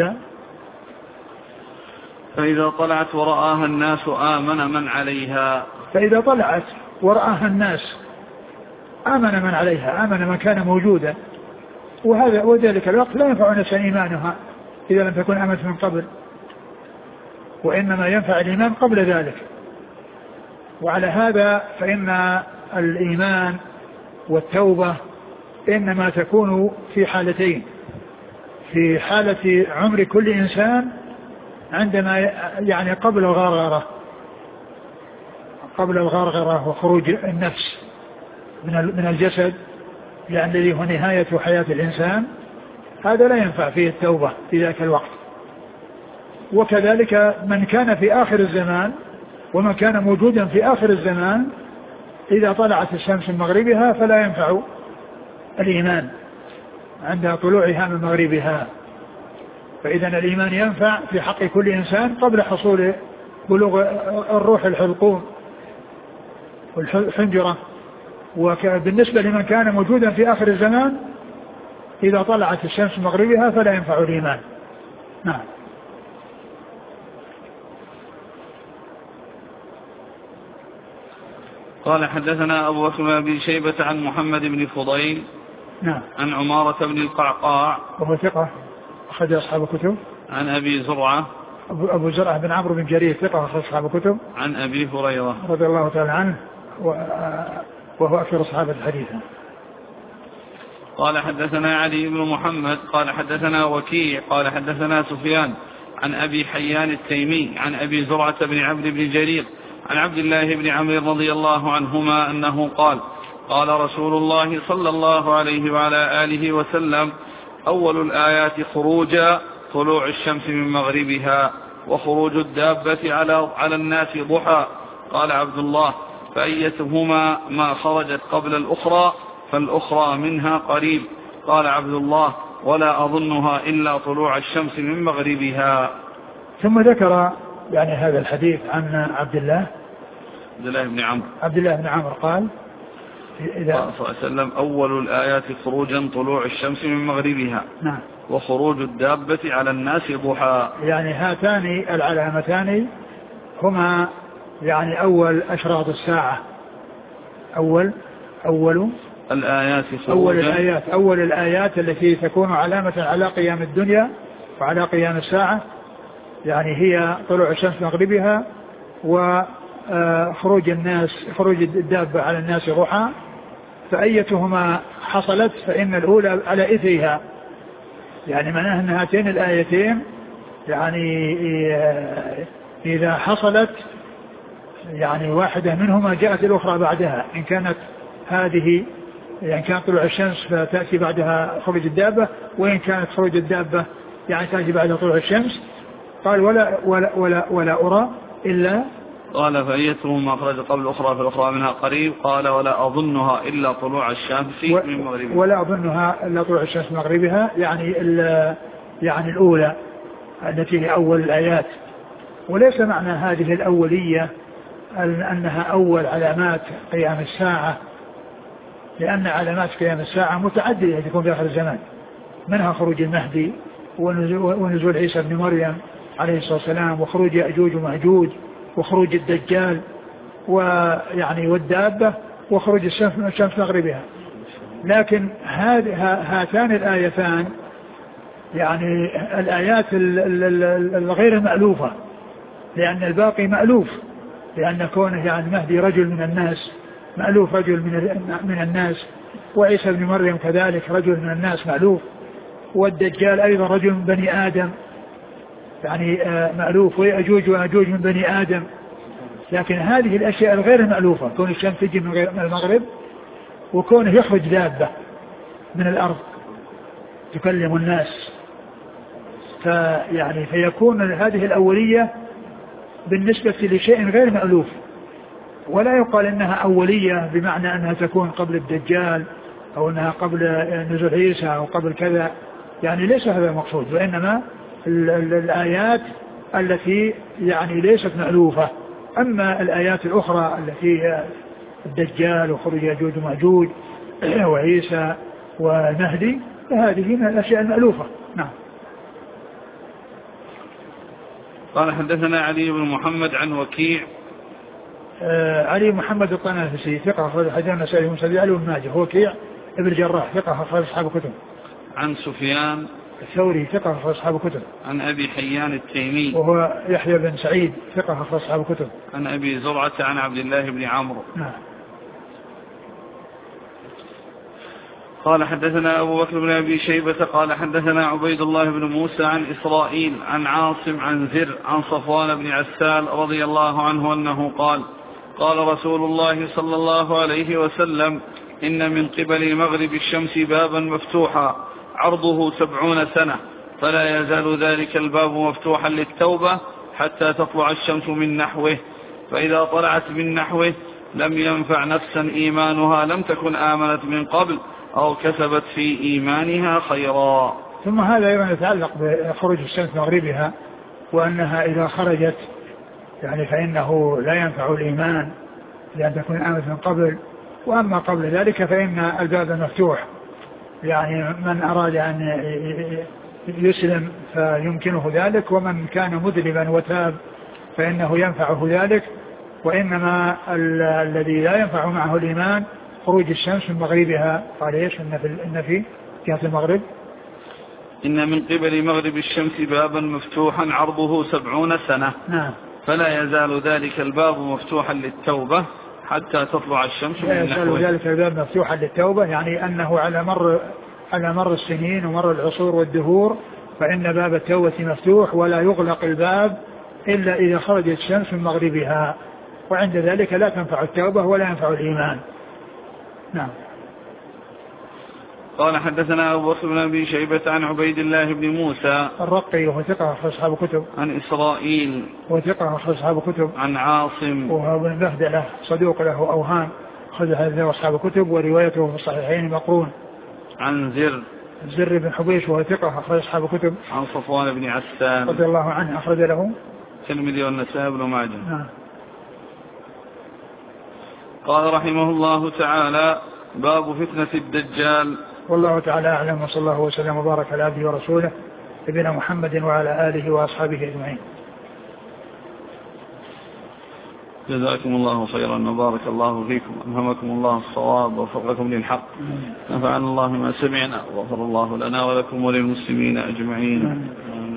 فإذا طلعت ورآها الناس آمن من عليها. فإذا طلعت ورآها الناس آمن من عليها، آمن من كان موجودا. وذلك الوقت لا ينفع نفسا إيمانها إذا لم تكن آمنت من قبل، وإنما ينفع الإيمان قبل ذلك. وعلى هذا فإن الإيمان والتوبة إنما تكون في حالتين: في حالة عمر كل إنسان عندما يعني قبل الغرغرة وخروج النفس من الجسد، يعني الذي هو نهاية حياة الإنسان، هذا لا ينفع فيه التوبة في ذاك الوقت. وكذلك من كان في آخر الزمان ومن كان موجودا في آخر الزمان إذا طلعت الشمس من مغربها فلا ينفع الإيمان عند طلوعها من مغربها. فإذا الإيمان ينفع في حق كل إنسان قبل حصول بلوغ الروح الحلقوم والحنجرة. وبالنسبة لمن كان موجودا في آخر الزمان إذا طلعت الشمس من مغربها فلا ينفع الإيمان. نعم. قال حدثنا أبو بكر بن أبي شيبة عن محمد بن فضيل نعم عن عمارة بن القعقاع وهو ثقة أخرج أصحاب الكتب. عن أبي زرعة أبو زرعة بن عمرو بن جرير ثقة أخرج أصحاب الكتب. عن أبي هريرة رضي الله تعالى عنه وهو أكثر أصحاب الحديث. قال حدثنا علي بن محمد قال حدثنا وكيع قال حدثنا سفيان عن أبي حيان التيمي عن أبي زرعة بن عمرو بن جرير عن عبد الله بن عمرو رضي الله عنهما أنه قال: قال رسول الله صلى الله عليه وعلى آله وسلم: أول الآيات خروجا طلوع الشمس من مغربها، وخروج الدابة على الناس ضحى. قال عبد الله: فأيتهما ما خرجت قبل الأخرى فالأخرى منها قريب. قال عبد الله: ولا أظنها إلا طلوع الشمس من مغربها. ثم ذكر يعني هذا الحديث عن عبد الله بن عمرو قال إذا صلى الله عليه وسلم أول الآيات خروجا طلوع الشمس من مغربها. نعم. وخروج الدابة على الناس ضحى. يعني هاتان العلامتان هما يعني أول أشراط الساعة. أول الآيات التي تكون علامة على قيام الدنيا وعلى قيام الساعة، يعني هي طلوع الشمس مغربها وخروج الدابة على الناس ضحى، فأيتهما حصلت فإن الأولى على إثرها. يعني معناها أن هاتين الآيتين يعني إذا حصلت يعني واحدة منهما جاءت الأخرى بعدها. إن كانت هذه يعني كان طلوع الشمس فتأتي بعدها خروج الدابة، وإن كانت خروج الدابة يعني تأتي بعد طلوع الشمس. قال ولا أرى إلا، قال فأيتهما أخرج قبل الأخرى فالأخرى منها قريب. قال ولا أظنها إلا طلوع الشمس من مغربها. ولا أظنها إلا طلوع الشمس من مغربها، يعني الأولى التي هي أول الآيات. وليس معنى هذه الأولية أنها أول علامات قيام الساعة، لأن علامات قيام الساعة متعددة تكون في آخر الزمان، منها خروج المهدي ونزول عيسى بن مريم عليه الصلاة والسلام، وخروج يأجوج ومأجوج، وخروج الدجال، ويعني والدابة، وخروج الشمس مغربها. لكن هاتان الآيتان يعني الآيات الغير مألوفة، لأن الباقي مألوف، لأن كونه يعني المهدي رجل من الناس مألوف، رجل من الناس، وعيسى بن مريم كذلك رجل من الناس مألوف، والدجال أيضا رجل من بني آدم يعني مألوف، ويأجوج وأجوج من بني آدم. لكن هذه الأشياء الغير مألوفة، كون الشمس تجي من المغرب، وكونه يخرج دابة من الأرض تكلم الناس، فيكون هذه الأولية بالنسبة لشيء غير مألوف. ولا يقال إنها أولية بمعنى أنها تكون قبل الدجال أو أنها قبل نزول عيسى أو قبل كذا، يعني ليس هذا المقصود، وإنما الآيات التي يعني ليست مألوفة. أما الآيات الأخرى التي هي الدجال وخروج يأجوج ومأجوج وعيسى والمهدي، فهذه من الأشياء المألوفة. نعم. قال حدثنا علي بن محمد عن وكيع. علي محمد الطنافسي ثقة أخرج حديث النسائي ومسلم علي بن ماجه. وكيع ابن الجراح ثقة أخرج أصحاب كتب. عن سفيان الثوري ثقة أخرج أصحاب كتب. عن أبي حيان التيمي وهو يحيى بن سعيد ثقة أخرج أصحاب كتب. عن أبي زرعة عن عبد الله بن عمرو. نعم. قال حدثنا أبو بكر بن أبي شيبة قال حدثنا عبيد الله بن موسى عن إسرائيل عن عاصم عن زر عن صفوان بن عسال رضي الله عنه أنه قال قال رسول الله صلى الله عليه وسلم إن من قبل مغرب الشمس بابا مفتوحا عرضه 70 سنة فلا يزال ذلك الباب مفتوحا للتوبة حتى تطلع الشمس من نحوه، فإذا طلعت من نحوه لم ينفع نفسا إيمانها لم تكن آمنت من قبل أو كسبت في إيمانها خيرا. ثم هذا أيضا يتعلق بخروج الشمس مغربها، وأنها إذا خرجت يعني فإنه لا ينفع الإيمان لأن تكون آمنت من قبل، وأما قبل ذلك فإن الباب مفتوح، يعني من أراد أن يسلم فيمكنه ذلك، ومن كان مذنبا وتاب فإنه ينفعه ذلك. وإنما الذي لا ينفع معه الإيمان خروج الشمس من مغربها. قال إيش إن في جهة المغرب إن من قبل مغرب الشمس بابا مفتوحا عرضه 70 سنة. نعم. فلا يزال ذلك الباب مفتوحا للتوبة حتى تطلع الشمس من نحوه. لا يزال ذلك الباب مفتوحا للتوبة، يعني أنه على مر السنين ومر العصور والدهور فإن باب التوبة مفتوح، ولا يغلق الباب إلا إذا خرجت الشمس من مغربها، وعند ذلك لا تنفع التوبة ولا ينفع الإيمان. نعم. قال حدثنا أبو بكر بن أبي شيبة عن عبيد الله بن موسى الرقي وهو ثقة أخرج أصحاب كتب. عن إسرائيل وثقة أخرج أصحاب كتب. عن عاصم وهو بن بهدلة صدوق له أوهام أخرج هذا أصحاب كتب، وروايته في الصحيحين مقرون. عن زر الزر بن حبيش وهو ثقة أخرج أصحاب كتب. عن صفوان بن عسان رضي الله عنه أخرج له الترمذي والنسائي بن ماجه. نعم. قال رحمه الله تعالى: باب فتنة الدجال. والله تعالى أعلم، وصلى الله وسلم وبارك على عبده ورسوله نبينا محمد وعلى آله وأصحابه أجمعين. جزاكم الله خيرا وبارك الله فيكم، ألهمكم الله الصواب ووفقكم للحق، نفعنا الله ما سمعنا وغفر الله لنا ولكم وللمسلمين أجمعين.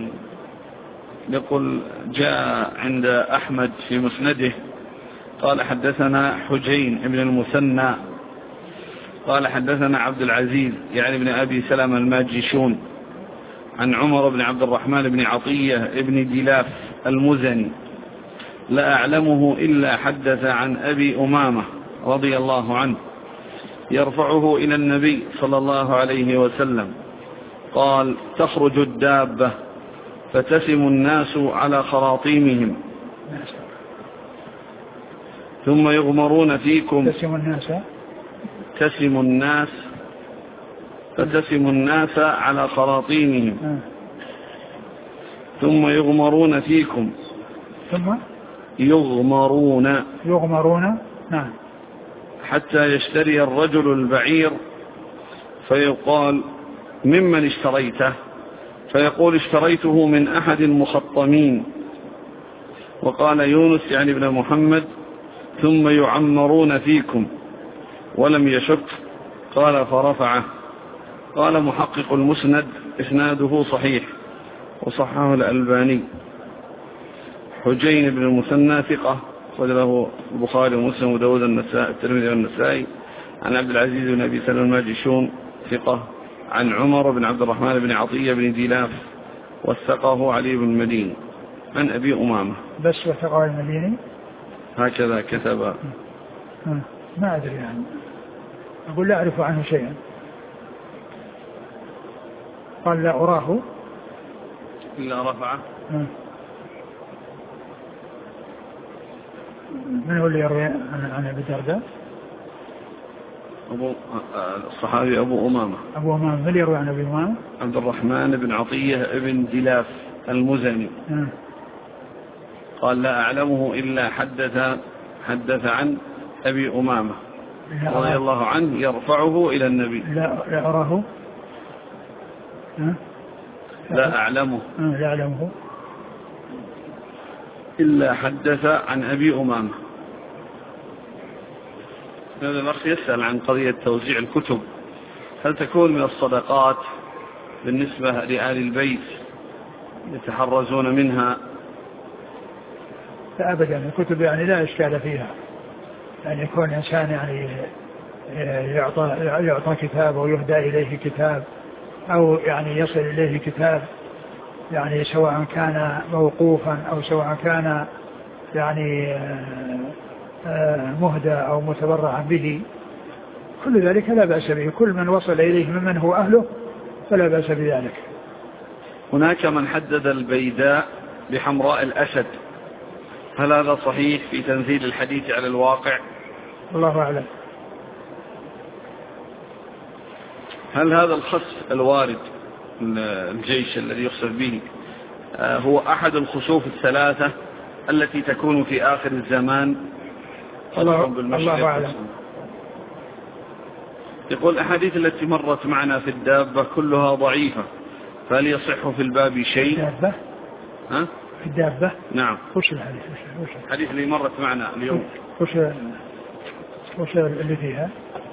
يقول: جاء عند أحمد في مسنده قال: حدثنا حجين ابن المثنى قال: حدثنا عبد العزيز يعني بن أبي سلمة الماجشون عن عمر بن عبد الرحمن بن عطية ابن دلاف المزني لا أعلمه إلا حدث عن أبي أمامة رضي الله عنه يرفعه إلى النبي صلى الله عليه وسلم قال: تخرج الدابة فتسم الناس على خراطيمهم ثم يغمرون فيكم. تسم الناس فتسم الناس على خراطيمهم ثم يغمرون فيكم. ثم يغمرون نعم. حتى يشتري الرجل البعير فيقال: ممن اشتريته؟ فيقول: اشتريته من أحد المخطمين. وقال يونس يعني ابن محمد: ثم يعمرون فيكم، ولم يشك. قال: فرفعه. قال محقق المسند: إسناده صحيح وصححه الألباني. حجين بن المثنى ثقة أخرج له البخاري ومسلم وداود الترمذي والنسائي. عن عبد العزيز بن أبي سلمة الماجشون ثقة. عن عمر بن عبد الرحمن بن عطية بن دلاف وثقه علي بن المديني. عن أبي أمامة بس وثقه المديني هكذا كتب. ما أدري يعني، أقول لا أعرف عنه شيئا. قال: لا أراه إلا رفعه. من هو اللي يروي عن أبي الدرداء؟ الصحابي أبو أمامة. من اللي يروي عن أبي أمامة؟ عبد الرحمن بن عطية ابن دلاف المزني. قال: لا أعلمه إلا حدث عن أبي أمامة رضي الله عنه يرفعه إلى النبي. لا أراه. لا أعلمه إلا حدث عن أبي أمامة. هذا الأخ يسأل عن قضية توزيع الكتب، هل تكون من الصدقات بالنسبة لآل البيت يتحرزون منها؟ لا أبدا، الكتب يعني لا إشكال فيها، يعني يكون إنسان يعني يعطى كتاب أو يهدى إليه كتاب أو يعني يصل إليه كتاب، يعني سواء كان موقوفا أو سواء كان يعني مهدى أو متبرعا به، كل ذلك لا بأس به. كل من وصل إليه ممن هو أهله فلا بأس بذلك. هناك من حدد البيداء بحمراء الأسد، هل هذا صحيح في تنزيل الحديث على الواقع؟ الله أعلم. هل هذا الخسف الوارد الجيش الذي يخسف به هو أحد الخسوف الثلاثة التي تكون في آخر الزمان؟ الله أعلم. يقول: الأحاديث التي مرت معنا في الدابة كلها ضعيفة، فهل يصح في الباب شيء؟ الدابة؟ في الدابة؟ نعم. وش الحديث؟ الحديث اللي مرت معنا اليوم وش اللي فيها؟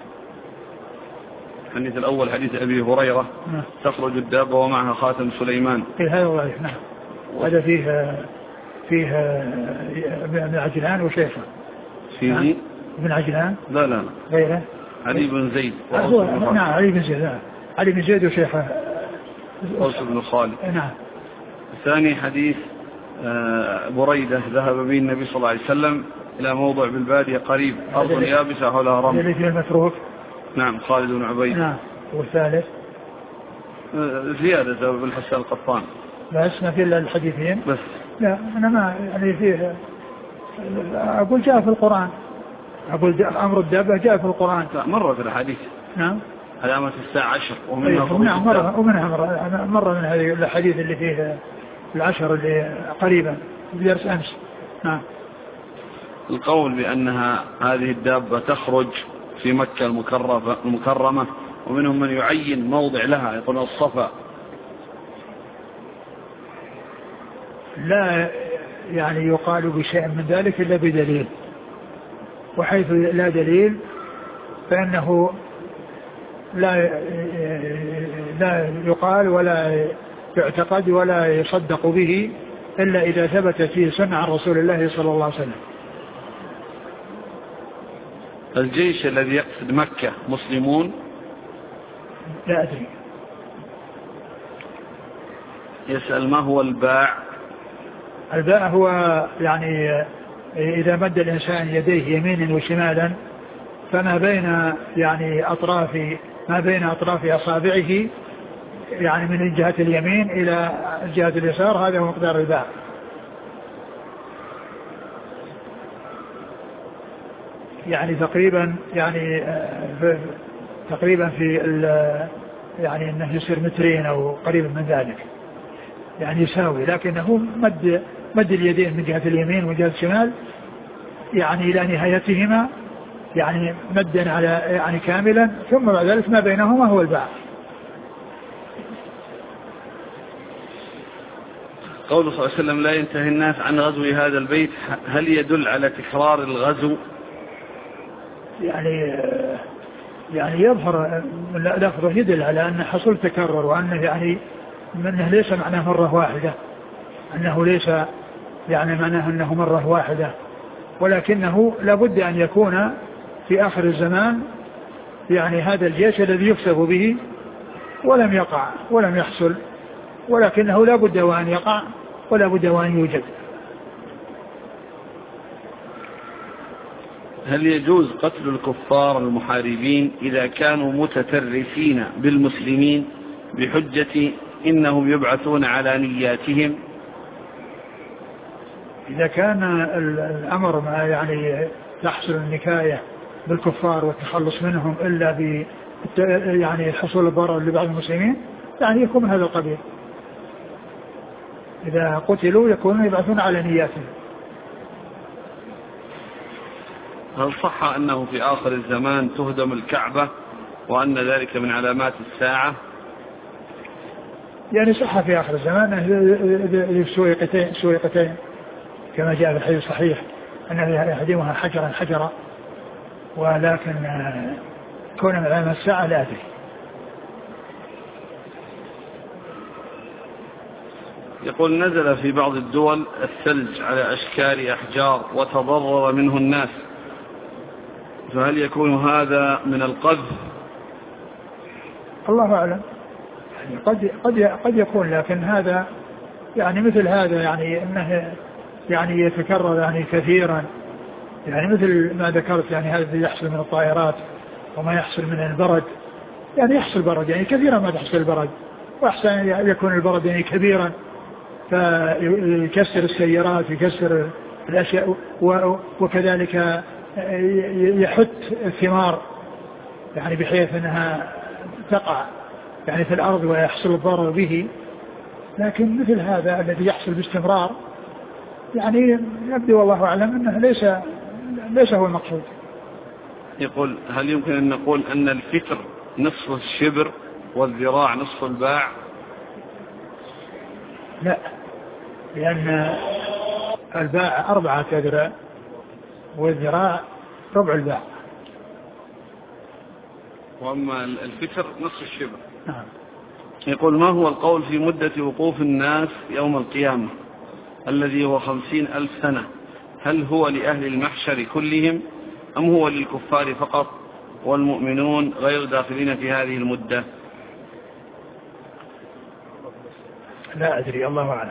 الحديث الأول حديث أبي هريرة تخرج الدابة ومعها خاتم سليمان. هذا ضعيف. نعم. هذا فيه ابن عجلان وشيخه. فيه ابن عجلان؟ لا غيره علي بن زيد. نعم علي بن زيد. علي بن زيد وشيخه أوس بن خالد. نعم. الثاني حديث بريدة ذهب به النبي صلى الله عليه وسلم إلى موضع بالبادية قريب أرض يابسة حولها رمل. الذي فيه المتروك. نعم خالد بن عبيد. نعم. والثالث زيادة بن حسان القطان. بس ما في إلا الحديثين بس. لا أنا ما يعني فيه، أقول جاء في القرآن، أقول أمر الدابة جاء في القرآن. لا مرة في الحديث. نعم. علامة الساعة 10 ومنها مرة من هذه الحديث اللي فيه 10 اللي قريبا في درس أمس. نعم. القول بأنها هذه الدابة تخرج في مكة المكرمة ومنهم من يعين موضع لها يقول الصفا. لا يعني يقال بشيء من ذلك إلا بدليل، وحيث لا دليل فإنه لا يقال ولا يعتقد ولا يصدق به إلا إذا ثبتت فيه سنة عن رسول الله صلى الله عليه وسلم. الجيش الذي يقصد مكة مسلمون؟ لا أدري. يسأل ما هو الباع؟ الباع هو يعني إذا مد الإنسان يديه يمينا وشمالا فما بين يعني ما بين أطراف أصابعه يعني من الجهة اليمين إلى الجهة اليسار، هذا هو مقدار الباع. يعني تقريبا في يعني انه يصير 2 أو قريب من ذلك، يعني يساوي، لكنه مد اليدين من جهة اليمين وجهة الشمال يعني إلى نهايتهما يعني مدا على يعني كاملا، ثم بعد ذلك ما بينهما هو الباع. قوله صلى الله عليه وسلم لا ينتهي الناس عن غزو هذا البيت، هل يدل على تكرار الغزو؟ يعني يظهر لفظه يدل على أن حصل تكرر، وأنه يعني منه ليس معناه مرة واحدة، أنه ليس يعني معناه أنه مرة واحدة، ولكنه لابد أن يكون في آخر الزمان يعني هذا الجيش الذي يكسب به ولم يقع ولم يحصل، ولكنه لابد وأن يقع ولابد وأن يوجد. هل يجوز قتل الكفار المحاربين إذا كانوا متترسين بالمسلمين بحجة إنهم يبعثون على نياتهم؟ إذا كان الأمر ما يعني تحصل النكاية بالكفار والتخلص منهم إلا يعني حصول الضرر لبعض المسلمين، يعني يكون من هذا القبيل. إذا قتلوا يكونون يبعثون على نياتهم. هل صح أنه في آخر الزمان تهدم الكعبة وأن ذلك من علامات الساعة؟ يعني صح في آخر الزمان سويقتين كما جاء في الحديث الصحيح أنه يهدمها حجرا حجرا، ولكن كون من علامات الساعة لا أدري. يقول نزل في بعض الدول الثلج على أشكال أحجار وتضرر منه الناس، فهل يكون هذا من القذف؟ الله أعلم، يعني قد يكون، لكن هذا يعني مثل هذا يعني انه يعني يتكرر يعني كثيرا، يعني مثل ما ذكرت يعني هذا الذي يحصل من الطائرات وما يحصل من البرد، يعني يحصل برد يعني كثيرا ما تحصل البرد، واحسن يكون البرد يعني كبيرا فيكسر السيارات يكسر الاشياء، وكذلك يحت الثمار يعني بحيث انها تقع يعني في الارض ويحصل الضرر به. لكن مثل هذا الذي يحصل باستمرار يعني يبدو والله اعلم انه ليس هو المقصود. يقول هل يمكن ان نقول ان الفكر نصف الشبر والذراع نصف الباع؟ لا، لان الباع 4 أذرع والذراع ربع الباع. واما الفكر نصف الشبر. نعم. يقول ما هو القول في مدة وقوف الناس يوم القيامة الذي هو 50,000 سنة؟ هل هو لأهل المحشر كلهم أم هو للكفار فقط والمؤمنون غير داخلين في هذه المدة؟ لا أدري، الله أعلم.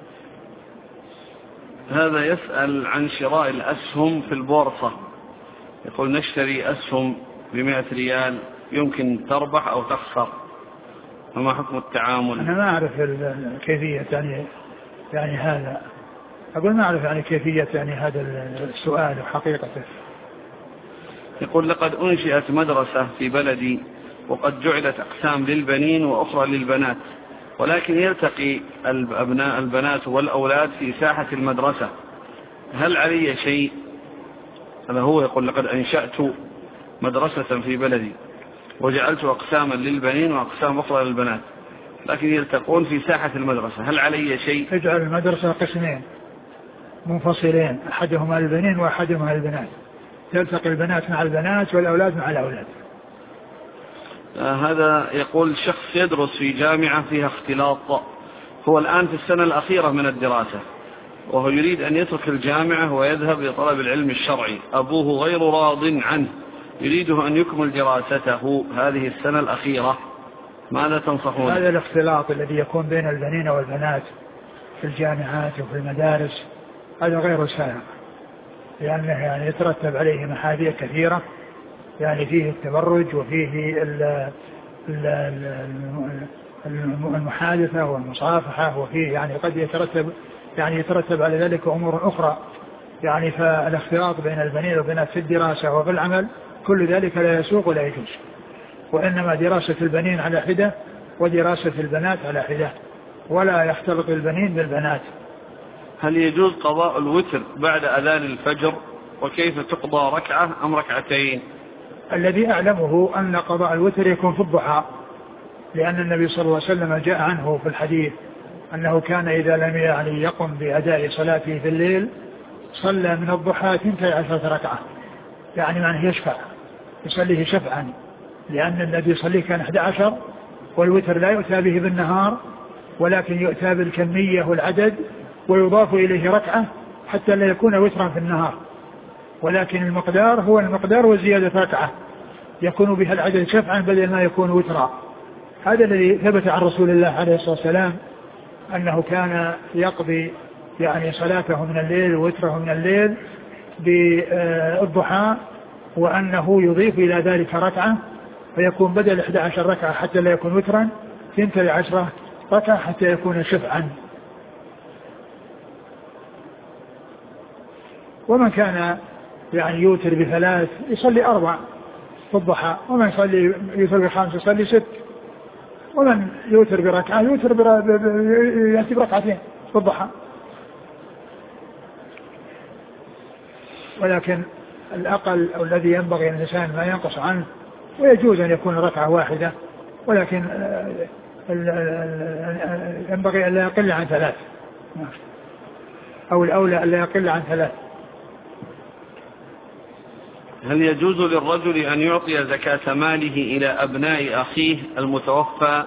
هذا يسأل عن شراء الأسهم في البورصة، يقول نشتري أسهم ب100 ريال يمكن تربح أو تخسر، فما حكم التعامل؟ أنا ما أعرف كيفية يعني هذا، أقول ما أعرف يعني كيفية يعني هذا السؤال وحقيقته. يقول لقد أنشئت مدرسة في بلدي وقد جعلت أقسام للبنين وأخرى للبنات، ولكن يلتقي البنات والأولاد في ساحة المدرسة، هل علي شيء؟ هذا هو يقول: لقد أنشأت مدرسة في بلدي وجعلت أقساما للبنين وأقسام أخرى للبنات، لكن يلتقون في ساحة المدرسة، هل علي شيء؟ اجعل المدرسة قسمين منفصلين، أحدهما البنين وأحدهما البنات، تلتقي البنات مع البنات والأولاد مع الأولاد. هذا يقول: شخص يدرس في جامعة فيها اختلاط، هو الآن في السنة الأخيرة من الدراسة، وهو يريد أن يترك الجامعة ويذهب لطلب العلم الشرعي، أبوه غير راض عنه، يريده أن يكمل دراسته هذه السنة الأخيرة، ماذا تنصحون؟ هذا الاختلاط الذي يكون بين البنين والبنات في الجامعات وفي المدارس هذا غير سائغ، لأنه يعني يترتب عليه محاذير كثيرة، يعني فيه التبرج وفيه المحادثة والمصافحة، وفيه يعني قد يترتب على ذلك أمور أخرى، يعني فالاختلاط بين البنين والبنات في الدراسة وفي العمل كل ذلك لا يسوق ولا يجوز، وإنما دراسة البنين على حدة ودراسة البنات على حدة، ولا يختلط البنين بالبنات. هل يجوز قضاء الوتر بعد أذان الفجر؟ وكيف تقضى، ركعة أم ركعتين؟ الذي أعلمه أن قضاء الوتر يكون في الضحى، لأن النبي صلى الله عليه وسلم جاء عنه في الحديث أنه كان إذا لم يعني يقم بأداء صلاته في الليل صلى من الضحى 12 ركعة، يعني معنى يشفع، يصليه شفعا، لأن الذي يصليه كان 11، والوتر لا يؤتى به بالنهار ولكن يؤتى بالكمية والعدد، ويضاف إليه ركعة حتى لا يكون وترا في النهار، ولكن المقدار هو المقدار وزيادة ركعة يكون بها العدد شفعا بدل ما يكون وترا. هذا الذي ثبت عن رسول الله عليه الصلاة والسلام أنه كان يقضي يعني صلاته من الليل ووتره من الليل بالضحى، وأنه يضيف إلى ذلك ركعة فيكون بدل 11 ركعة حتى لا يكون وترا 12 ركعة حتى يكون شفعا. ومن كان يعني يوتر ب3 يصلي 4 في الضحى، ومن يوتر ب5 يصلي 6، ومن يوتر بركعة يوتر يأتي بركعتين في الضحى. ولكن الأقل أو الذي ينبغي الإنسان ما ينقص عنه، ويجوز أن يكون ركعة واحدة، ولكن ينبغي أن لا يقل عن 3، أو الأولى أن لا يقل عن 3. هل يجوز للرجل أن يعطي زكاة ماله إلى أبناء أخيه المتوفى؟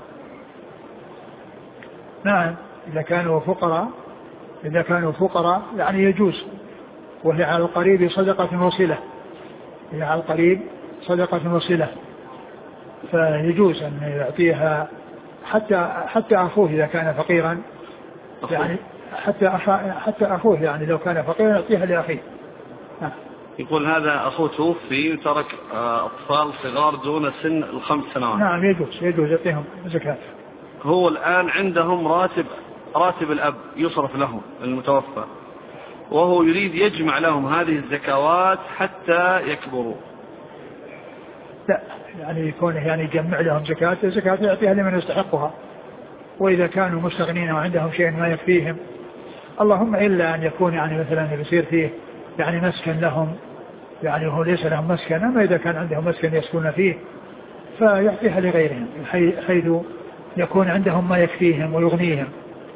نعم، إذا كانوا فقراء يعني يجوز، وهي على القريب صدقة وصلة، هي على القريب صدقة وصلة، فيجوز أن يعطيها حتى أخوه إذا كان فقيرا، يعني حتى أخوه يعني لو كان فقيرا يعطيها لأخيه. يقول هذا أخوه توفي وترك أطفال صغار دون سن 5 سنوات. نعم يجوز يعطيهم زكاة. هو الآن عندهم راتب الأب يصرف لهم المتوفى، وهو يريد يجمع لهم هذه الزكوات حتى يكبروا. لا، يعني يكونه يعني يجمع لهم زكاة يعطيها لمن يستحقها، وإذا كانوا مستغنين وعندهم شيء ما يكفيهم، اللهم إلا أن يكون يعني مثلا يصير فيه يعني مسكن لهم، يعني هو ليس لهم مسكن، أما إذا كان عندهم مسكن يسكنون فيه فيعطيها لغيرهم حيث يكون عندهم ما يكفيهم ويغنيهم.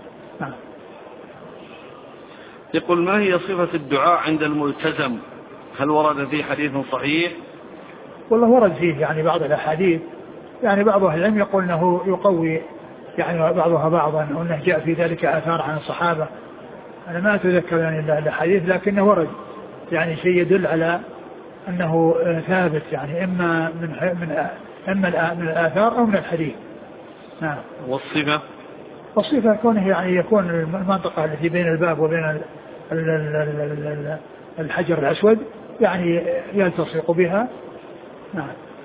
يقول: ما هي صفة الدعاء عند الملتزم؟ هل ورد فيه حديث صحيح؟ والله ورد فيه يعني بعض الأحاديث، يعني بعض أهل العلم يقول أنه يقوي يعني بعضها بعضا، وأنه جاء في ذلك آثار عن الصحابة. أنا ما أتذكر يعني الحديث، لكنه ورد يعني شيء يدل على أنه ثابت، يعني إما من الآثار أو من الحديث. نعم. والصفة كونه يعني يكون المنطقة التي بين الباب وبين الحجر الأسود يعني يلتصق بها. نعم.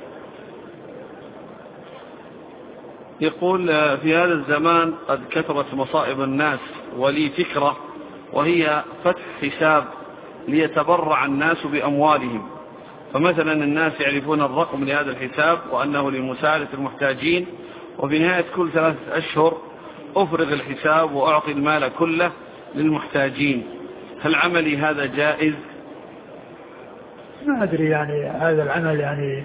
يقول: في هذا الزمان قد كثرت مصائب الناس، ولي فكرة وهي فتح حساب ليتبرع الناس بأموالهم، فمثلا الناس يعرفون الرقم لهذا الحساب وأنه لمساعدة المحتاجين، وفي نهاية كل 3 أشهر أفرغ الحساب وأعطي المال كله للمحتاجين، هل عملي هذا جائز؟ ما أدري يعني هذا العمل يعني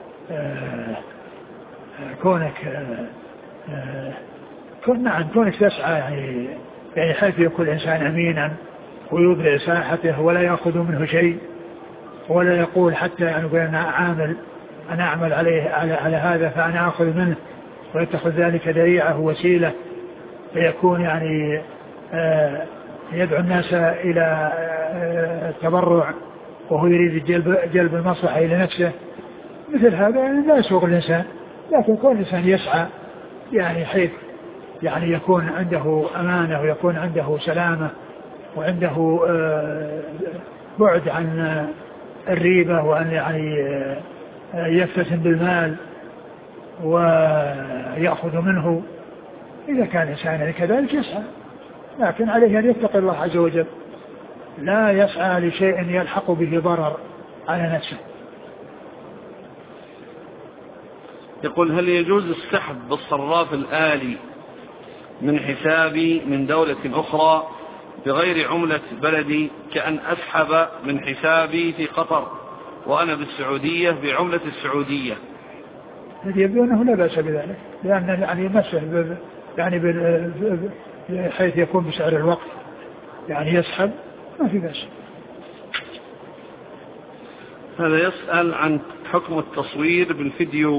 كونك تسعى يعني حيث يكون الإنسان أمينا ويبرع ساحته ولا يأخذ منه شيء، ولا يقول حتى يعني أنا أعمل على هذا فأنا أخذ منه، ويتخذ ذلك ذريعة وسيلة، فيكون يعني يدعو الناس إلى التبرع وهو يريد جلب المصلحة إلى نفسه. مثل هذا يعني لا يسوغ الإنسان، لكن كل إنسان يسعى يعني حيث يعني يكون عنده أمانة ويكون عنده سلامة وعنده بعد عن الريبة، وأن يعني يفتتن بالمال ويأخذ منه. إذا كان إنسان كذلك يسعى، لكن عليه أن يتقي الله عز وجل، لا يسعى لشيء يلحق به ضرر على نفسه. يقول هل يجوز السحب بالصراف الآلي من حسابي من دولة أخرى بغير عملة بلدي، كأن أسحب من حسابي في قطر وأنا بالسعودية بعملة السعودية؟ يبدو أنه لا بأس بذلك، لأن يعني يمثل يعني حيث يكون بسعر الوقت يعني يسحب، ما في بأس. هذا يسأل عن حكم التصوير بالفيديو.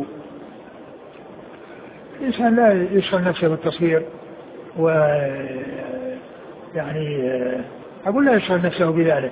الإنسان لا يشغل نفسه بالتصوير، و يعني أقول لا يشغل نفسه بذلك.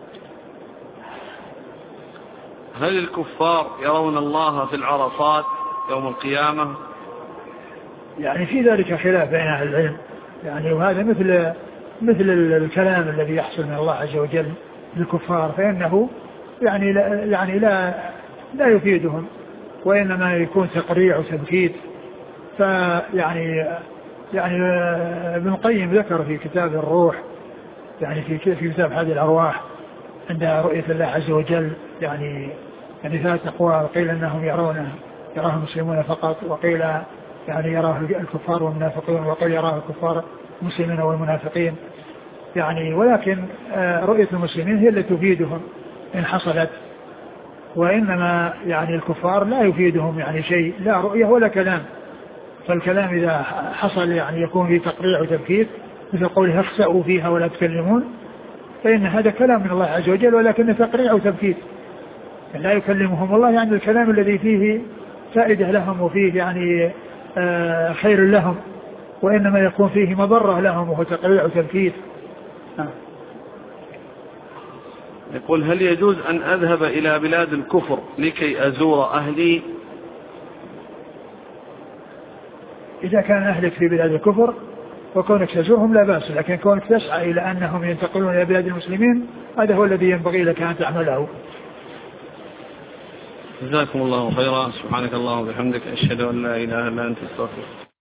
هل الكفار يرون الله في العرصات يوم القيامة؟ يعني في ذلك خلاف بين أهل العلم يعني، وهذا مثل الكلام الذي يحصل من الله عز وجل للكفار، فإنه يعني لا يفيدهم، وإنما يكون تقريع وتبكيت. فيعني ابن القيم ذكر في كتاب الروح يعني في كتاب هذه الأرواح عند رؤية الله عز وجل يعني 3 أقوال، قيل أنهم يراه المسلمون فقط، وقيل يعني يراه الكفار والمنافقين، وقيل يراه الكفار المسلمين والمنافقين يعني. ولكن رؤية المسلمين هي التي تفيدهم إن حصلت، وإنما يعني الكفار لا يفيدهم يعني شيء، لا رؤية ولا كلام. فالكلام إذا حصل يعني يكون فيه تقريع وتبكيت، مثل قوله اخسأوا فيها ولا تكلمون، فإن هذا كلام من الله عز وجل، ولكن تقريع وتبكيت. لا يكلمهم الله يعني الكلام الذي فيه فائدة لهم وفيه يعني خير لهم، وإنما يكون فيه مضرة لهم وهو تقريع وتبكيت. يقول هل يجوز أن أذهب إلى بلاد الكفر لكي أزور أهلي؟ إذا كان أهلك في بلاد الكفر وكونك تزورهم لا بأس، لكن كونك تسعى إلى أنهم ينتقلون إلى بلاد المسلمين هذا هو الذي ينبغي لك أن تعمله. جزاكم الله خيرا. سبحانك اللهم وبحمدك، أشهد أن لا إله إلا أنت، استغفرك.